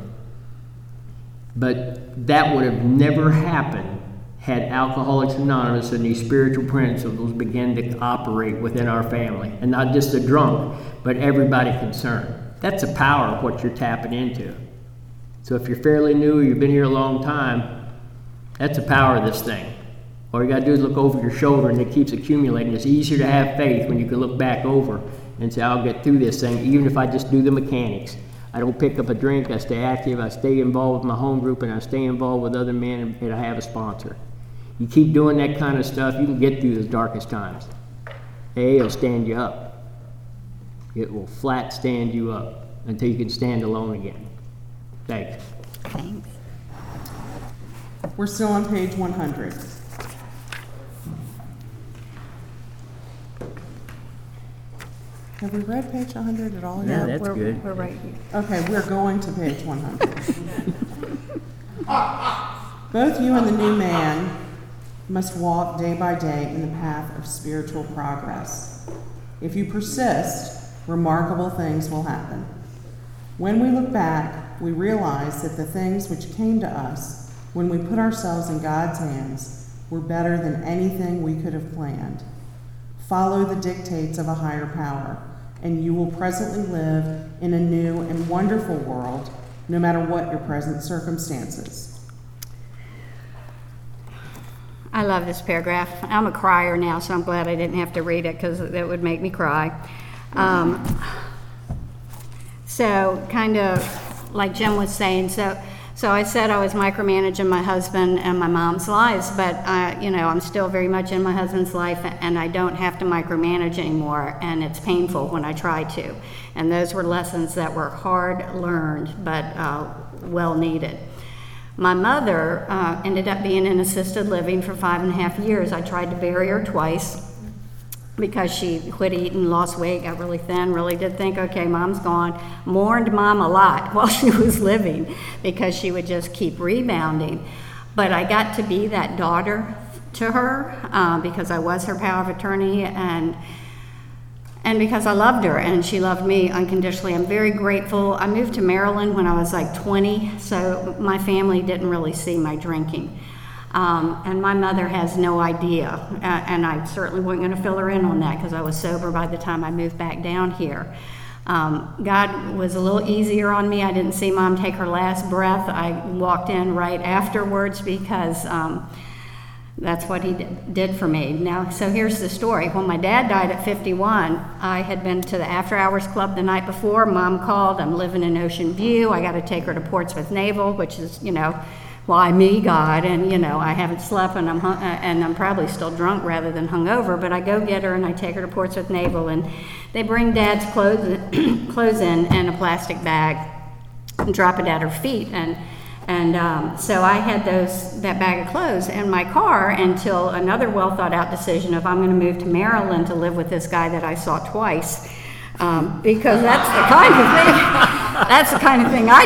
But that would have never happened had Alcoholics Anonymous and these spiritual principles began to operate within our family. And not just the drunk, but everybody concerned. That's the power of what you're tapping into. So if you're fairly new or you've been here a long time, that's the power of this thing. All you got to do is look over your shoulder, and it keeps accumulating. It's easier to have faith when you can look back over and say, I'll get through this thing, even if I just do the mechanics. I don't pick up a drink, I stay active, I stay involved with my home group, and I stay involved with other men, and I have a sponsor. You keep doing that kind of stuff, you can get through those darkest times. It'll stand you up. It will flat stand you up until you can stand alone again. Thanks. Thanks. We're still on page 100. Have we read page 100 at all Yeah, yet? that's good. We're right here. Okay, we're going to page 100. Both you and the new man must walk day by day in the path of spiritual progress. If you persist, remarkable things will happen. When we look back, we realize that the things which came to us when we put ourselves in God's hands were better than anything we could have planned. Follow the dictates of a higher power. and you will presently live in a new and wonderful world, no matter what your present circumstances. I love this paragraph. I'm a crier now, so I'm glad I didn't have to read it because that would make me cry. So kind of like Jim was saying, so I said I was micromanaging my husband and my mom's lives, but I'm still very much in my husband's life, and I don't have to micromanage anymore, and it's painful when I try to. And those were lessons that were hard learned, but well needed. My mother ended up being in assisted living for 5.5 years. I tried to bury her twice because she quit eating, lost weight, got really thin, really did think, okay, mom's gone. Mourned mom a lot while she was living because she would just keep rebounding. But I got to be that daughter to her because I was her power of attorney, and because I loved her and she loved me unconditionally. I'm very grateful. I moved to Maryland when I was like 20, so my family didn't really see my drinking. And my mother has no idea, and I certainly wasn't going to fill her in on that because I was sober by the time I moved back down here. God was a little easier on me. I didn't see mom take her last breath. I walked in right afterwards because that's what he did for me. Now, so here's the story. When my dad died at 51, I had been to the After Hours Club the night before. Mom called. I'm living in Ocean View. I got to take her to Portsmouth Naval, which is, why me, God? And, I haven't slept, and I'm probably still drunk rather than hungover, but I go get her and I take her to Portsmouth Naval, and they bring Dad's clothes in a plastic bag and drop it at her feet. And so I had that bag of clothes in my car until another well-thought-out decision of I'm going to move to Maryland to live with this guy that I saw twice, because that's the kind of thing I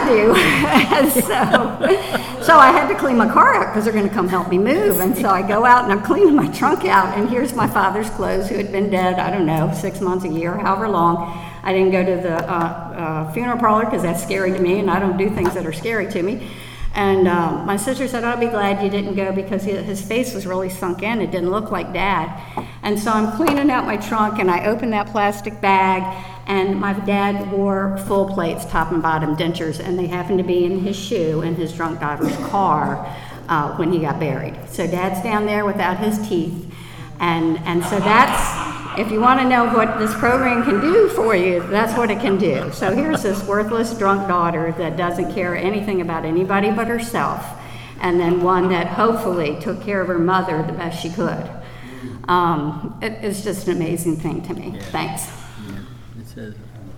do. So I had to clean my car out because they're going to come help me move. And so I go out and I'm cleaning my trunk out, and here's my father's clothes, who had been dead, I don't know, 6 months, a year, however long. I didn't go to the funeral parlor because that's scary to me, and I don't do things that are scary to me. And my sister said, I'll be glad you didn't go because his face was really sunk in. It didn't look like Dad. And so I'm cleaning out my trunk, and I open that plastic bag, and my dad wore full plates, top and bottom dentures, and they happened to be in his shoe in his drunk daughter's car when he got buried. So Dad's down there without his teeth. And so that's, if you want to know what this program can do for you, that's what it can do. So here's this worthless drunk daughter that doesn't care anything about anybody but herself, and then one that hopefully took care of her mother the best she could. It's just an amazing thing to me. Yeah. Thanks. Yeah, it says,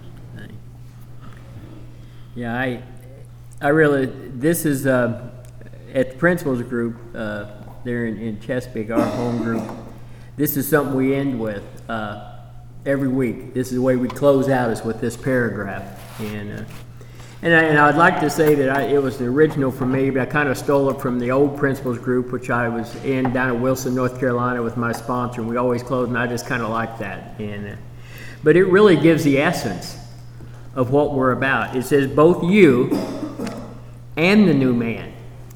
yeah, I really, this is, at the principals group, there in Chesapeake, our home group, this is something we end with every week. This is the way we close out, is with this paragraph. And I'd like to say that it was the original for me, but I kind of stole it from the old principals group, which I was in down in Wilson, North Carolina with my sponsor, and we always close, and I just kind of like that. But it really gives the essence of what we're about. It says both you and the new man.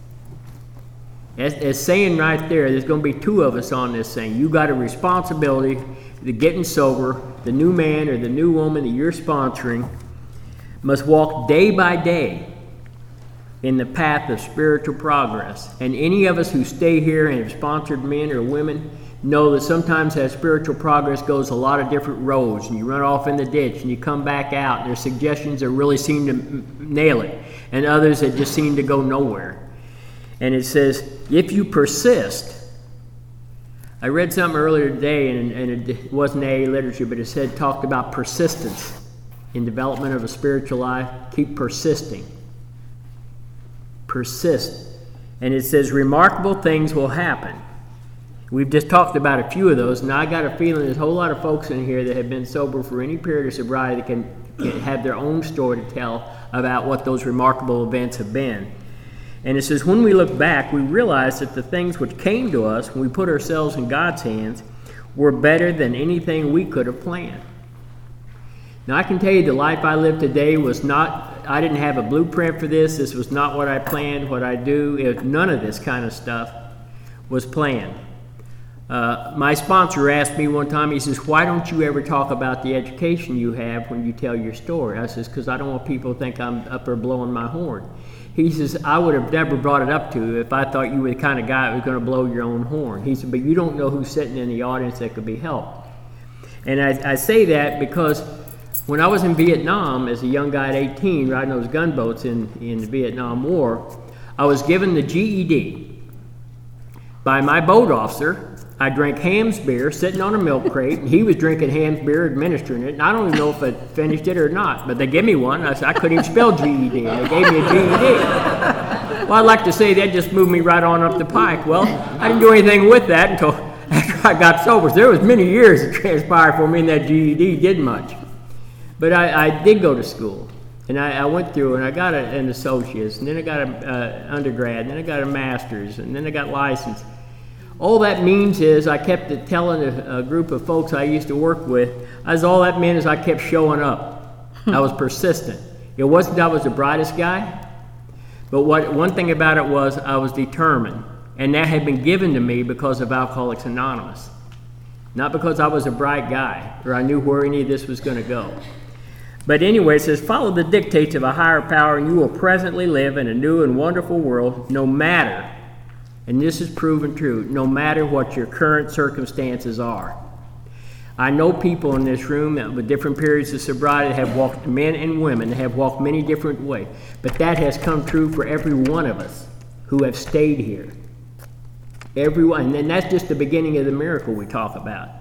As saying right there's going to be two of us on this thing. You got a responsibility to getting sober. The new man or the new woman that you're sponsoring must walk day by day in the path of spiritual progress. And any of us who stay here and have sponsored men or women know that sometimes that spiritual progress goes a lot of different roads, and you run off in the ditch and you come back out, and there's suggestions that really seem to nail it, and others that just seem to go nowhere. And it says, if you persist, I read something earlier today, and it wasn't AA literature, but it talked about persistence in development of a spiritual life. Keep persisting. Persist. And it says, remarkable things will happen. We've just talked about a few of those, and I got a feeling there's a whole lot of folks in here that have been sober for any period of sobriety that can have their own story to tell about what those remarkable events have been. And it says, when we look back, we realize that the things which came to us when we put ourselves in God's hands were better than anything we could have planned. Now, I can tell you the life I live today was not, I didn't have a blueprint for this. This was not what I planned, what I do. None of this kind of stuff was planned. My sponsor asked me one time, he says, why don't you ever talk about the education you have when you tell your story? I says, because I don't want people to think I'm up there blowing my horn. He says, I would have never brought it up to you if I thought you were the kind of guy that was going to blow your own horn. He said, but you don't know who's sitting in the audience that could be helped. And I say that because when I was in Vietnam as a young guy at 18, riding those gunboats in the Vietnam War, I was given the GED by my boat officer. I drank Hamm's beer sitting on a milk crate, and he was drinking Hamm's beer, administering it, and I don't even know if I finished it or not, but they gave me one. I said, I couldn't even spell GED, and they gave me a GED. Well, I'd like to say that just moved me right on up the pike. Well, I didn't do anything with that until after I got sober. So there was many years that transpired for me, and that GED did much. But I did go to school, and I went through, and I got an associate's, and then I got an undergrad, and then I got a master's, and then I got licensed. All that means is I kept telling a group of folks I used to work with, all that meant is I kept showing up. I was persistent. It wasn't that I was the brightest guy, but one thing about it was I was determined, and that had been given to me because of Alcoholics Anonymous. Not because I was a bright guy, or I knew where any of this was going to go. But anyway, it says, follow the dictates of a higher power, and you will presently live in a new and wonderful world, no matter, and this is proven true, no matter what your current circumstances are. I know people in this room that with different periods of sobriety have walked, men and women, have walked many different ways, but that has come true for every one of us who have stayed here. Everyone, and that's just the beginning of the miracle we talk about.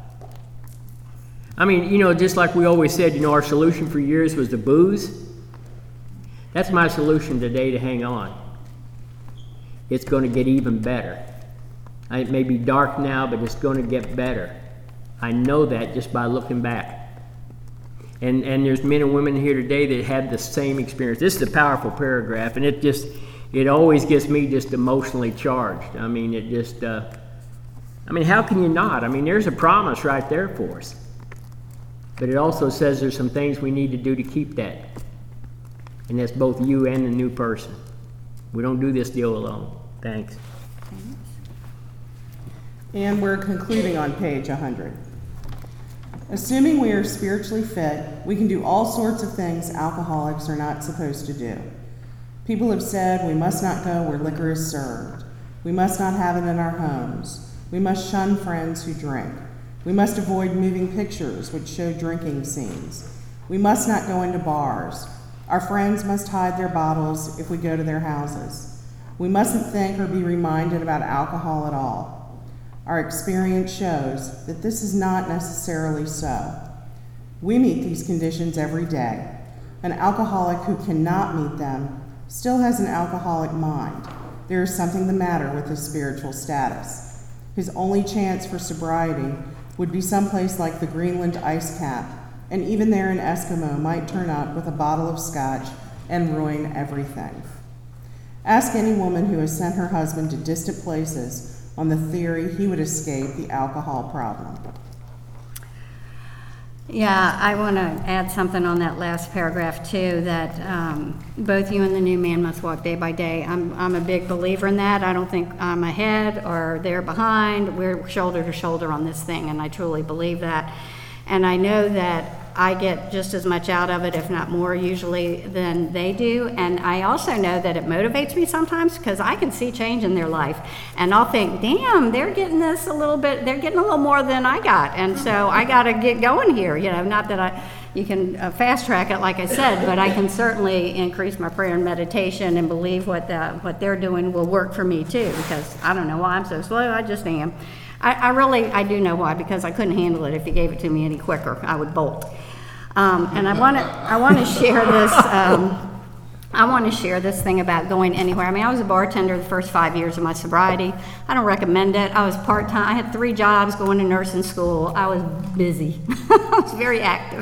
I mean, just like we always said, our solution for years was the booze. That's my solution today to hang on. It's going to get even better. It may be dark now, but it's going to get better. I know that just by looking back. And there's men and women here today that had the same experience. This is a powerful paragraph, and it always gets me just emotionally charged. I mean, how can you not? I mean, there's a promise right there for us. But it also says there's some things we need to do to keep that. And that's both you and the new person. We don't do this deal alone. Thanks. And we're concluding on page 100. Assuming we are spiritually fit, we can do all sorts of things alcoholics are not supposed to do. People have said we must not go where liquor is served. We must not have it in our homes. We must shun friends who drink. We must avoid moving pictures which show drinking scenes. We must not go into bars. Our friends must hide their bottles if we go to their houses. We mustn't think or be reminded about alcohol at all. Our experience shows that this is not necessarily so. We meet these conditions every day. An alcoholic who cannot meet them still has an alcoholic mind. There is something the matter with his spiritual status. His only chance for sobriety would be someplace like the Greenland ice cap, and even there an Eskimo might turn up with a bottle of scotch and ruin everything. Ask any woman who has sent her husband to distant places on the theory he would escape the alcohol problem. Yeah, I want to add something on that last paragraph too, that both you and the new man must walk day by day. I'm a big believer in that. I don't think I'm ahead or they're behind. We're shoulder to shoulder on this thing, and I truly believe that. And I know that I get just as much out of it, if not more usually, than they do. And I also know that it motivates me sometimes because I can see change in their life. And I'll think, damn, they're getting this a little bit, they're getting a little more than I got. And so I got to get going here. Not that you can fast track it, like I said, but I can certainly increase my prayer and meditation and believe what they're doing will work for me too, because I don't know why I'm so slow, I just am. I do know why, because I couldn't handle it. If you gave it to me any quicker, I would bolt. And I want to share this. I want to share this thing about going anywhere. I mean, I was a bartender the first 5 years of my sobriety. I don't recommend it. I was part-time. I had 3 jobs going to nursing school. I was busy. I was very active.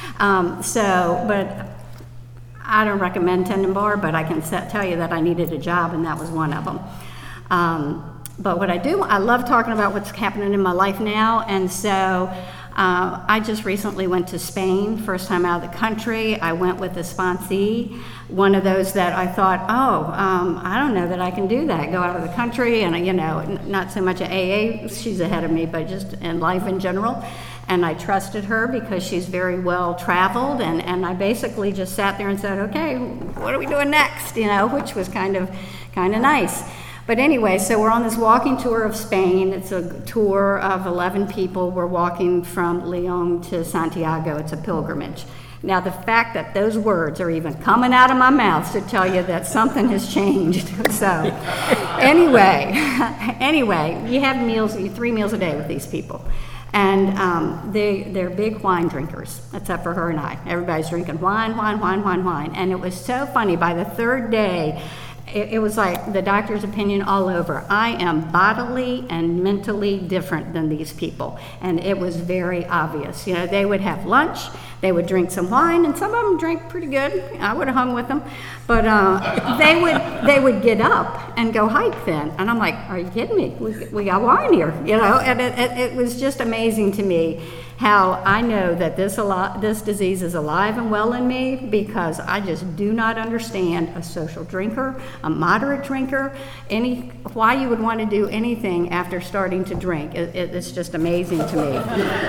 But I don't recommend tending bar, but I can tell you that I needed a job, and that was one of them. But what I do, I love talking about what's happening in my life now, and so I just recently went to Spain, first time out of the country. I went with a sponsee, one of those that I thought, I don't know that I can do that, go out of the country, and not so much at AA, she's ahead of me, but just in life in general. And I trusted her because she's very well traveled, and I basically just sat there and said, okay, what are we doing next? Which was kind of nice. But anyway, so we're on this walking tour of Spain. It's a tour of 11 people. We're walking from Leon to Santiago. It's a pilgrimage. Now, the fact that those words are even coming out of my mouth should tell you that something has changed. So, anyway, you have meals, 3 meals a day with these people. And they're big wine drinkers, except for her and I. Everybody's drinking wine. And it was so funny. By the third day, it was like the doctor's opinion all over. I am bodily and mentally different than these people. And it was very obvious. They would have lunch, they would drink some wine, and some of them drank pretty good. I would have hung with them. But they would get up and go hike then. And I'm like, are you kidding me? We got wine here, And it was just amazing to me how I know that this disease is alive and well in me, because I just do not understand a social drinker, a moderate drinker, why you would want to do anything after starting to drink. It's just amazing to me.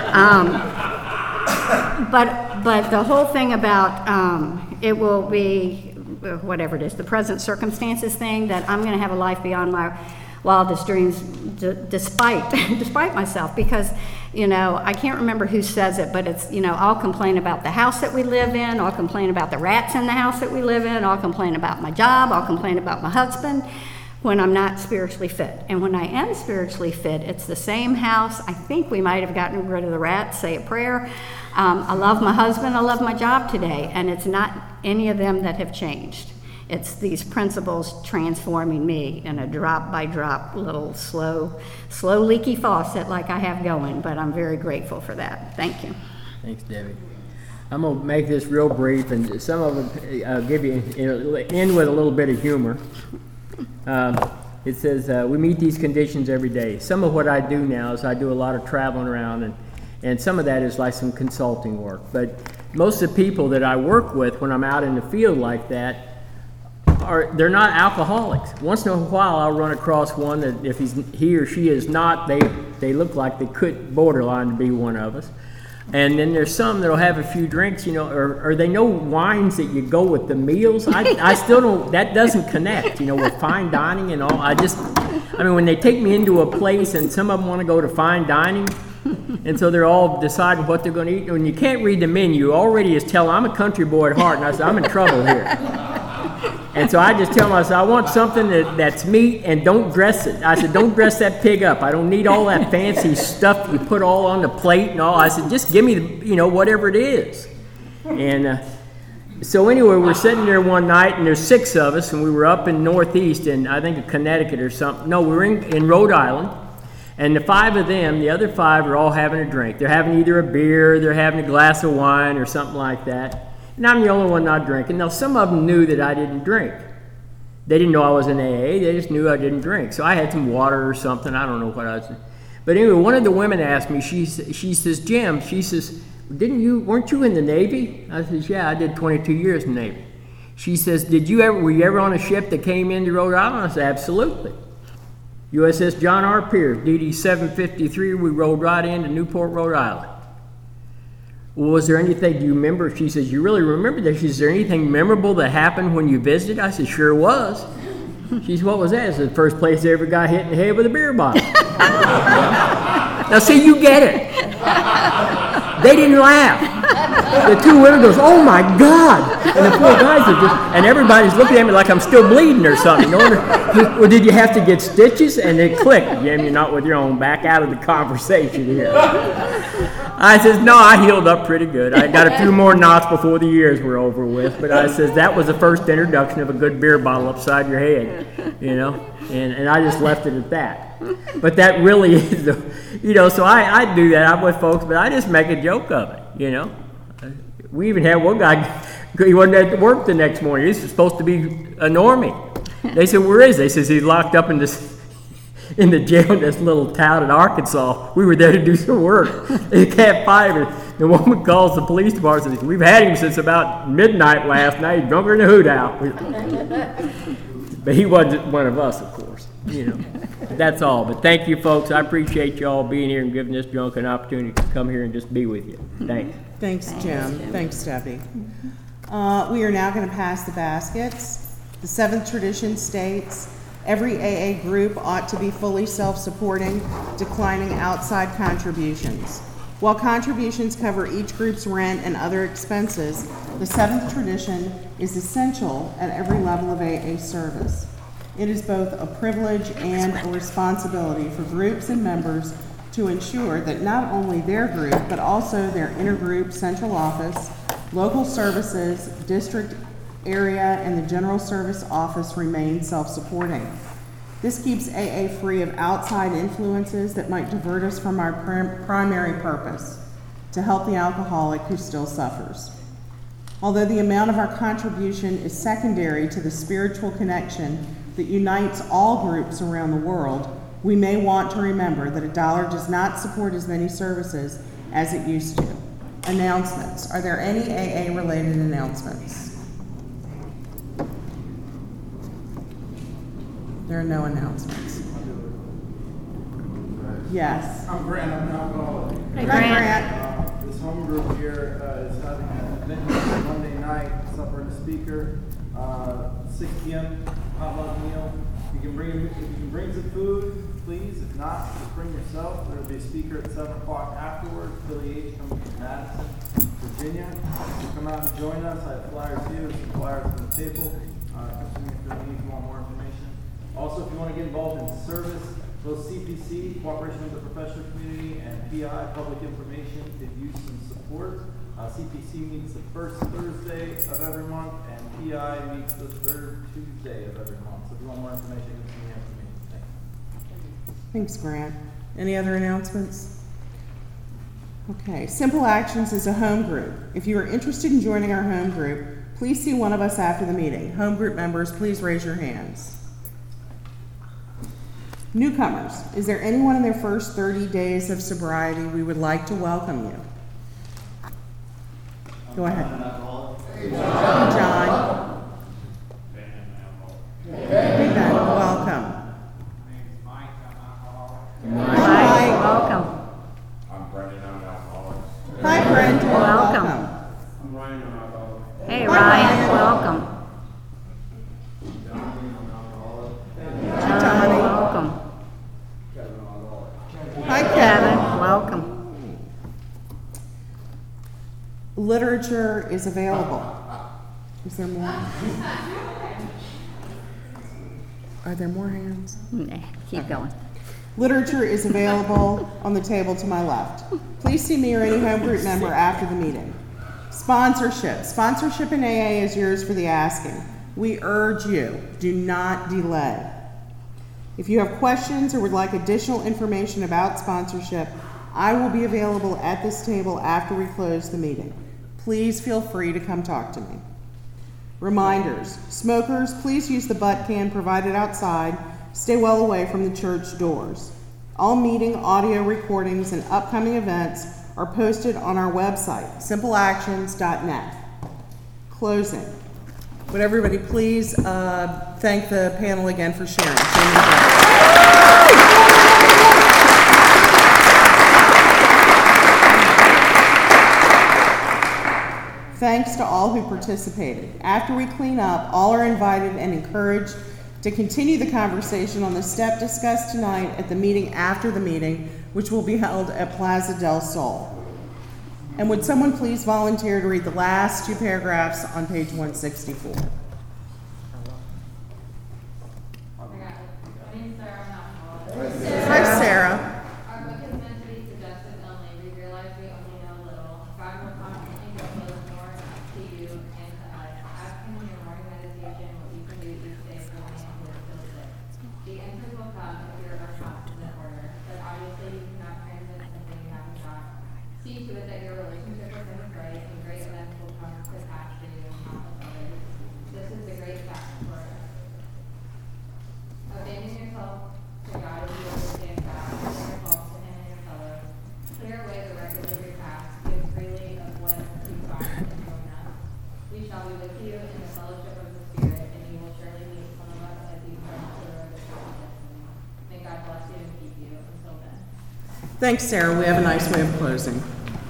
But the whole thing about it will be, whatever it is, the present circumstances thing, that I'm going to have a life beyond my wildest dreams, despite myself, because I can't remember who says it, but it's I'll complain about the house that we live in, I'll complain about the rats in the house that we live in, I'll complain about my job, I'll complain about my husband, when I'm not spiritually fit. And when I am spiritually fit, it's the same house. I think we might have gotten rid of the rats, say a prayer. I love my husband, I love my job today, and it's not any of them that have changed. It's these principles transforming me in a drop-by-drop, little slow leaky faucet like I have going, but I'm very grateful for that. Thank you. Thanks, Debbie. I'm going to make this real brief, and some of them end with a little bit of humor. It says, we meet these conditions every day. Some of what I do now is I do a lot of traveling around, and some of that is like some consulting work. But most of the people that I work with when I'm out in the field like that, they're not alcoholics. Once in a while I'll run across one that if he or she is not, they look like they could borderline to be one of us. And then there's some that'll have a few drinks, or they know wines that you go with the meals. I still don't, that doesn't connect, with fine dining and all. When they take me into a place and some of them want to go to fine dining, and so they're all deciding what they're going to eat. When you can't read the menu, already is telling, I'm a country boy at heart, and I said, I'm in trouble here. And so I just tell myself, I want something that's meat, and don't dress it. I said, don't dress that pig up. I don't need all that fancy stuff you put all on the plate and all. I said, just give me, whatever it is. And so anyway, we're sitting there one night, and there's 6 of us, and we were up in Northeast, in I think Connecticut or something. No, we were in Rhode Island. And the 5 of them, the other 5 are all having a drink. They're having either a beer, they're having a glass of wine or something like that. And I'm the only one not drinking. Now, some of them knew that I didn't drink. They didn't know I was in AA. They just knew I didn't drink. So I had some water or something. I don't know what I was. But anyway, one of the women asked me, she says, Jim, she says, weren't you in the Navy? I says, yeah, I did 22 years in the Navy. She says, were you ever on a ship that came into Rhode Island? I said, absolutely. USS John R. Pierce, DD 753, we rode right into Newport, Rhode Island. Well, was there anything, do you remember? She says, you really remember that? She says, is there anything memorable that happened when you visited? I said, sure was. She said, what was that? It's the first place they ever got hit in the head with a beer bottle. Now, see, you get it. They didn't laugh. The 2 women goes, oh my God. And the 4 guys are just, and everybody's looking at me like I'm still bleeding or something. Well, did you have to get stitches? And it clicked. Jim, you're not with your own. Back out of the conversation here. I says, no, I healed up pretty good. I got a few more knots before the years were over with. But I says, that was the first introduction of a good beer bottle upside your head, And I just left it at that. But that really is, so I do that. I'm with folks, but I just make a joke of it, We even had one guy, he wasn't at work the next morning. He's supposed to be a normie. They said, where is he? They says, he's locked up in this. in the jail in this little town in Arkansas. We were there to do some work. They can't find him. The woman calls the police department and says, "We've had him since about midnight last night, drunker than a hoot owl." But he wasn't one of us, of course, you know. That's all. But thank you, folks. I appreciate you all being here and giving this drunk an opportunity to come here and just be with you. Thanks. Thanks, Jim. Thanks, Debbie. We are now going to pass the baskets. The seventh tradition states, every AA group ought to be fully self-supporting, declining outside contributions. While contributions cover each group's rent and other expenses, the seventh tradition is essential at every level of AA service. It is both a privilege and a responsibility for groups and members to ensure that not only their group, but also their intergroup central office, local services, district area, and the general service office remain self-supporting. This keeps AA free of outside influences that might divert us from our primary purpose, to help the alcoholic who still suffers. Although the amount of our contribution is secondary to the spiritual connection that unites all groups around the world, we may want to remember that a dollar does not support as many services as it used to. Announcements. Are there any AA-related announcements? There are no announcements. Yes. I'm Grant. I'm an alcoholic. Hey, Hi, Grant. This home group here is having an event Monday night, supper and a speaker, 6 p.m. potluck meal. You can bring some food, please. If not, just bring yourself. There will be a speaker at 7 o'clock afterwards. Billy H. coming from Madison, Virginia. So come out and join us. I have flyers here. Some flyers on the table. If you want more information. Also, if you want to get involved in service, both CPC, Cooperation with the Professional Community, and PI, Public Information, could use some support. CPC meets the first Thursday of every month, and PI meets the third Tuesday of every month. So if you want more information, you can hear from me. Thanks, Grant. Any other announcements? Okay, Simple Actions is a home group. If you are interested in joining our home group, please see one of us after the meeting. Home group members, please raise your hands. Newcomers, is there anyone in their first 30 days of sobriety we would like to welcome you? Go ahead. Hey, John. Hey, Ben, welcome. Hi, welcome. I'm Brendan, I'm an alcoholic. Hi, Brendan. Welcome. I'm Ryan, I'm an alcoholic. Hey, Ryan, welcome. Johnny, I'm an alcoholic. Johnny. Welcome. Kevin, I'm an alcoholic. Hi, Kevin, Kevin. welcome. Literature is available. Is there more? Are there more hands? Nah, keep going. Literature is available on the table to my left. Please see me or any home group member after the meeting. Sponsorship. Sponsorship in AA is yours for the asking. We urge you, do not delay. If you have questions or would like additional information about sponsorship, I will be available at this table after we close the meeting. Please feel free to come talk to me. Reminders. Smokers, please use the butt can provided outside. Stay well away from the church doors. All meeting audio recordings and upcoming events are posted on our website, simpleactions.net. Closing. Would everybody please thank the panel again for sharing. Thanks to all who participated. After we clean up, all are invited and encouraged to continue the conversation on the step discussed tonight at the meeting after the meeting, which will be held at Plaza del Sol. And would someone please volunteer to read the last 2 paragraphs on page 164? Hi, Sarah. Our book is meant to be suggestive only. We realize we only know little. God will constantly reveal more to you and to us. Ask Him in your morning meditation what you can do each day for the man who is still sick. The answers will come if your response is in order, but obviously you cannot transmit something you haven't got. See to it that your relationship with Him is right, and great events will come to pass for you and countless others. This shall be with you in the fellowship of the Spirit, and you will surely meet some of us as you turn to the road of your destiny. May God bless you and keep you until then. Thanks, Sarah. We have a nice way of closing.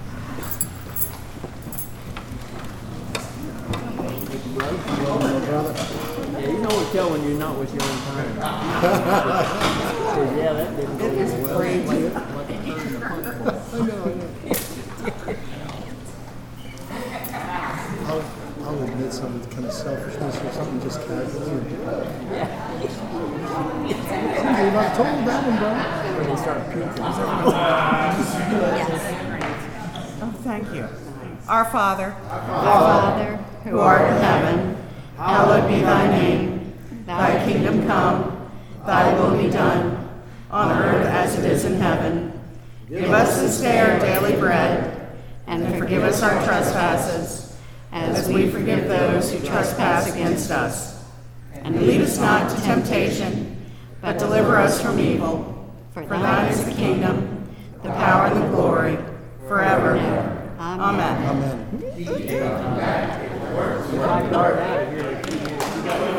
Yeah, you know what tell when you're not with your own time. Yeah, that didn't go well. I'll admit some kind of selfishness or something just casually. You're not told that one, bro. When they start preaching. Oh, thank you. Our Father, Our Father, who art in heaven, hallowed be thy name. Thy kingdom come, thy will be done, on earth as it is in heaven. Give us this day our daily bread, and forgive us our trespasses, as we forgive those who trespass against us. And lead us not to temptation, but deliver us from evil. For thine is the kingdom, the power, and the glory, forever and ever. Amen. Amen. If I start out of here,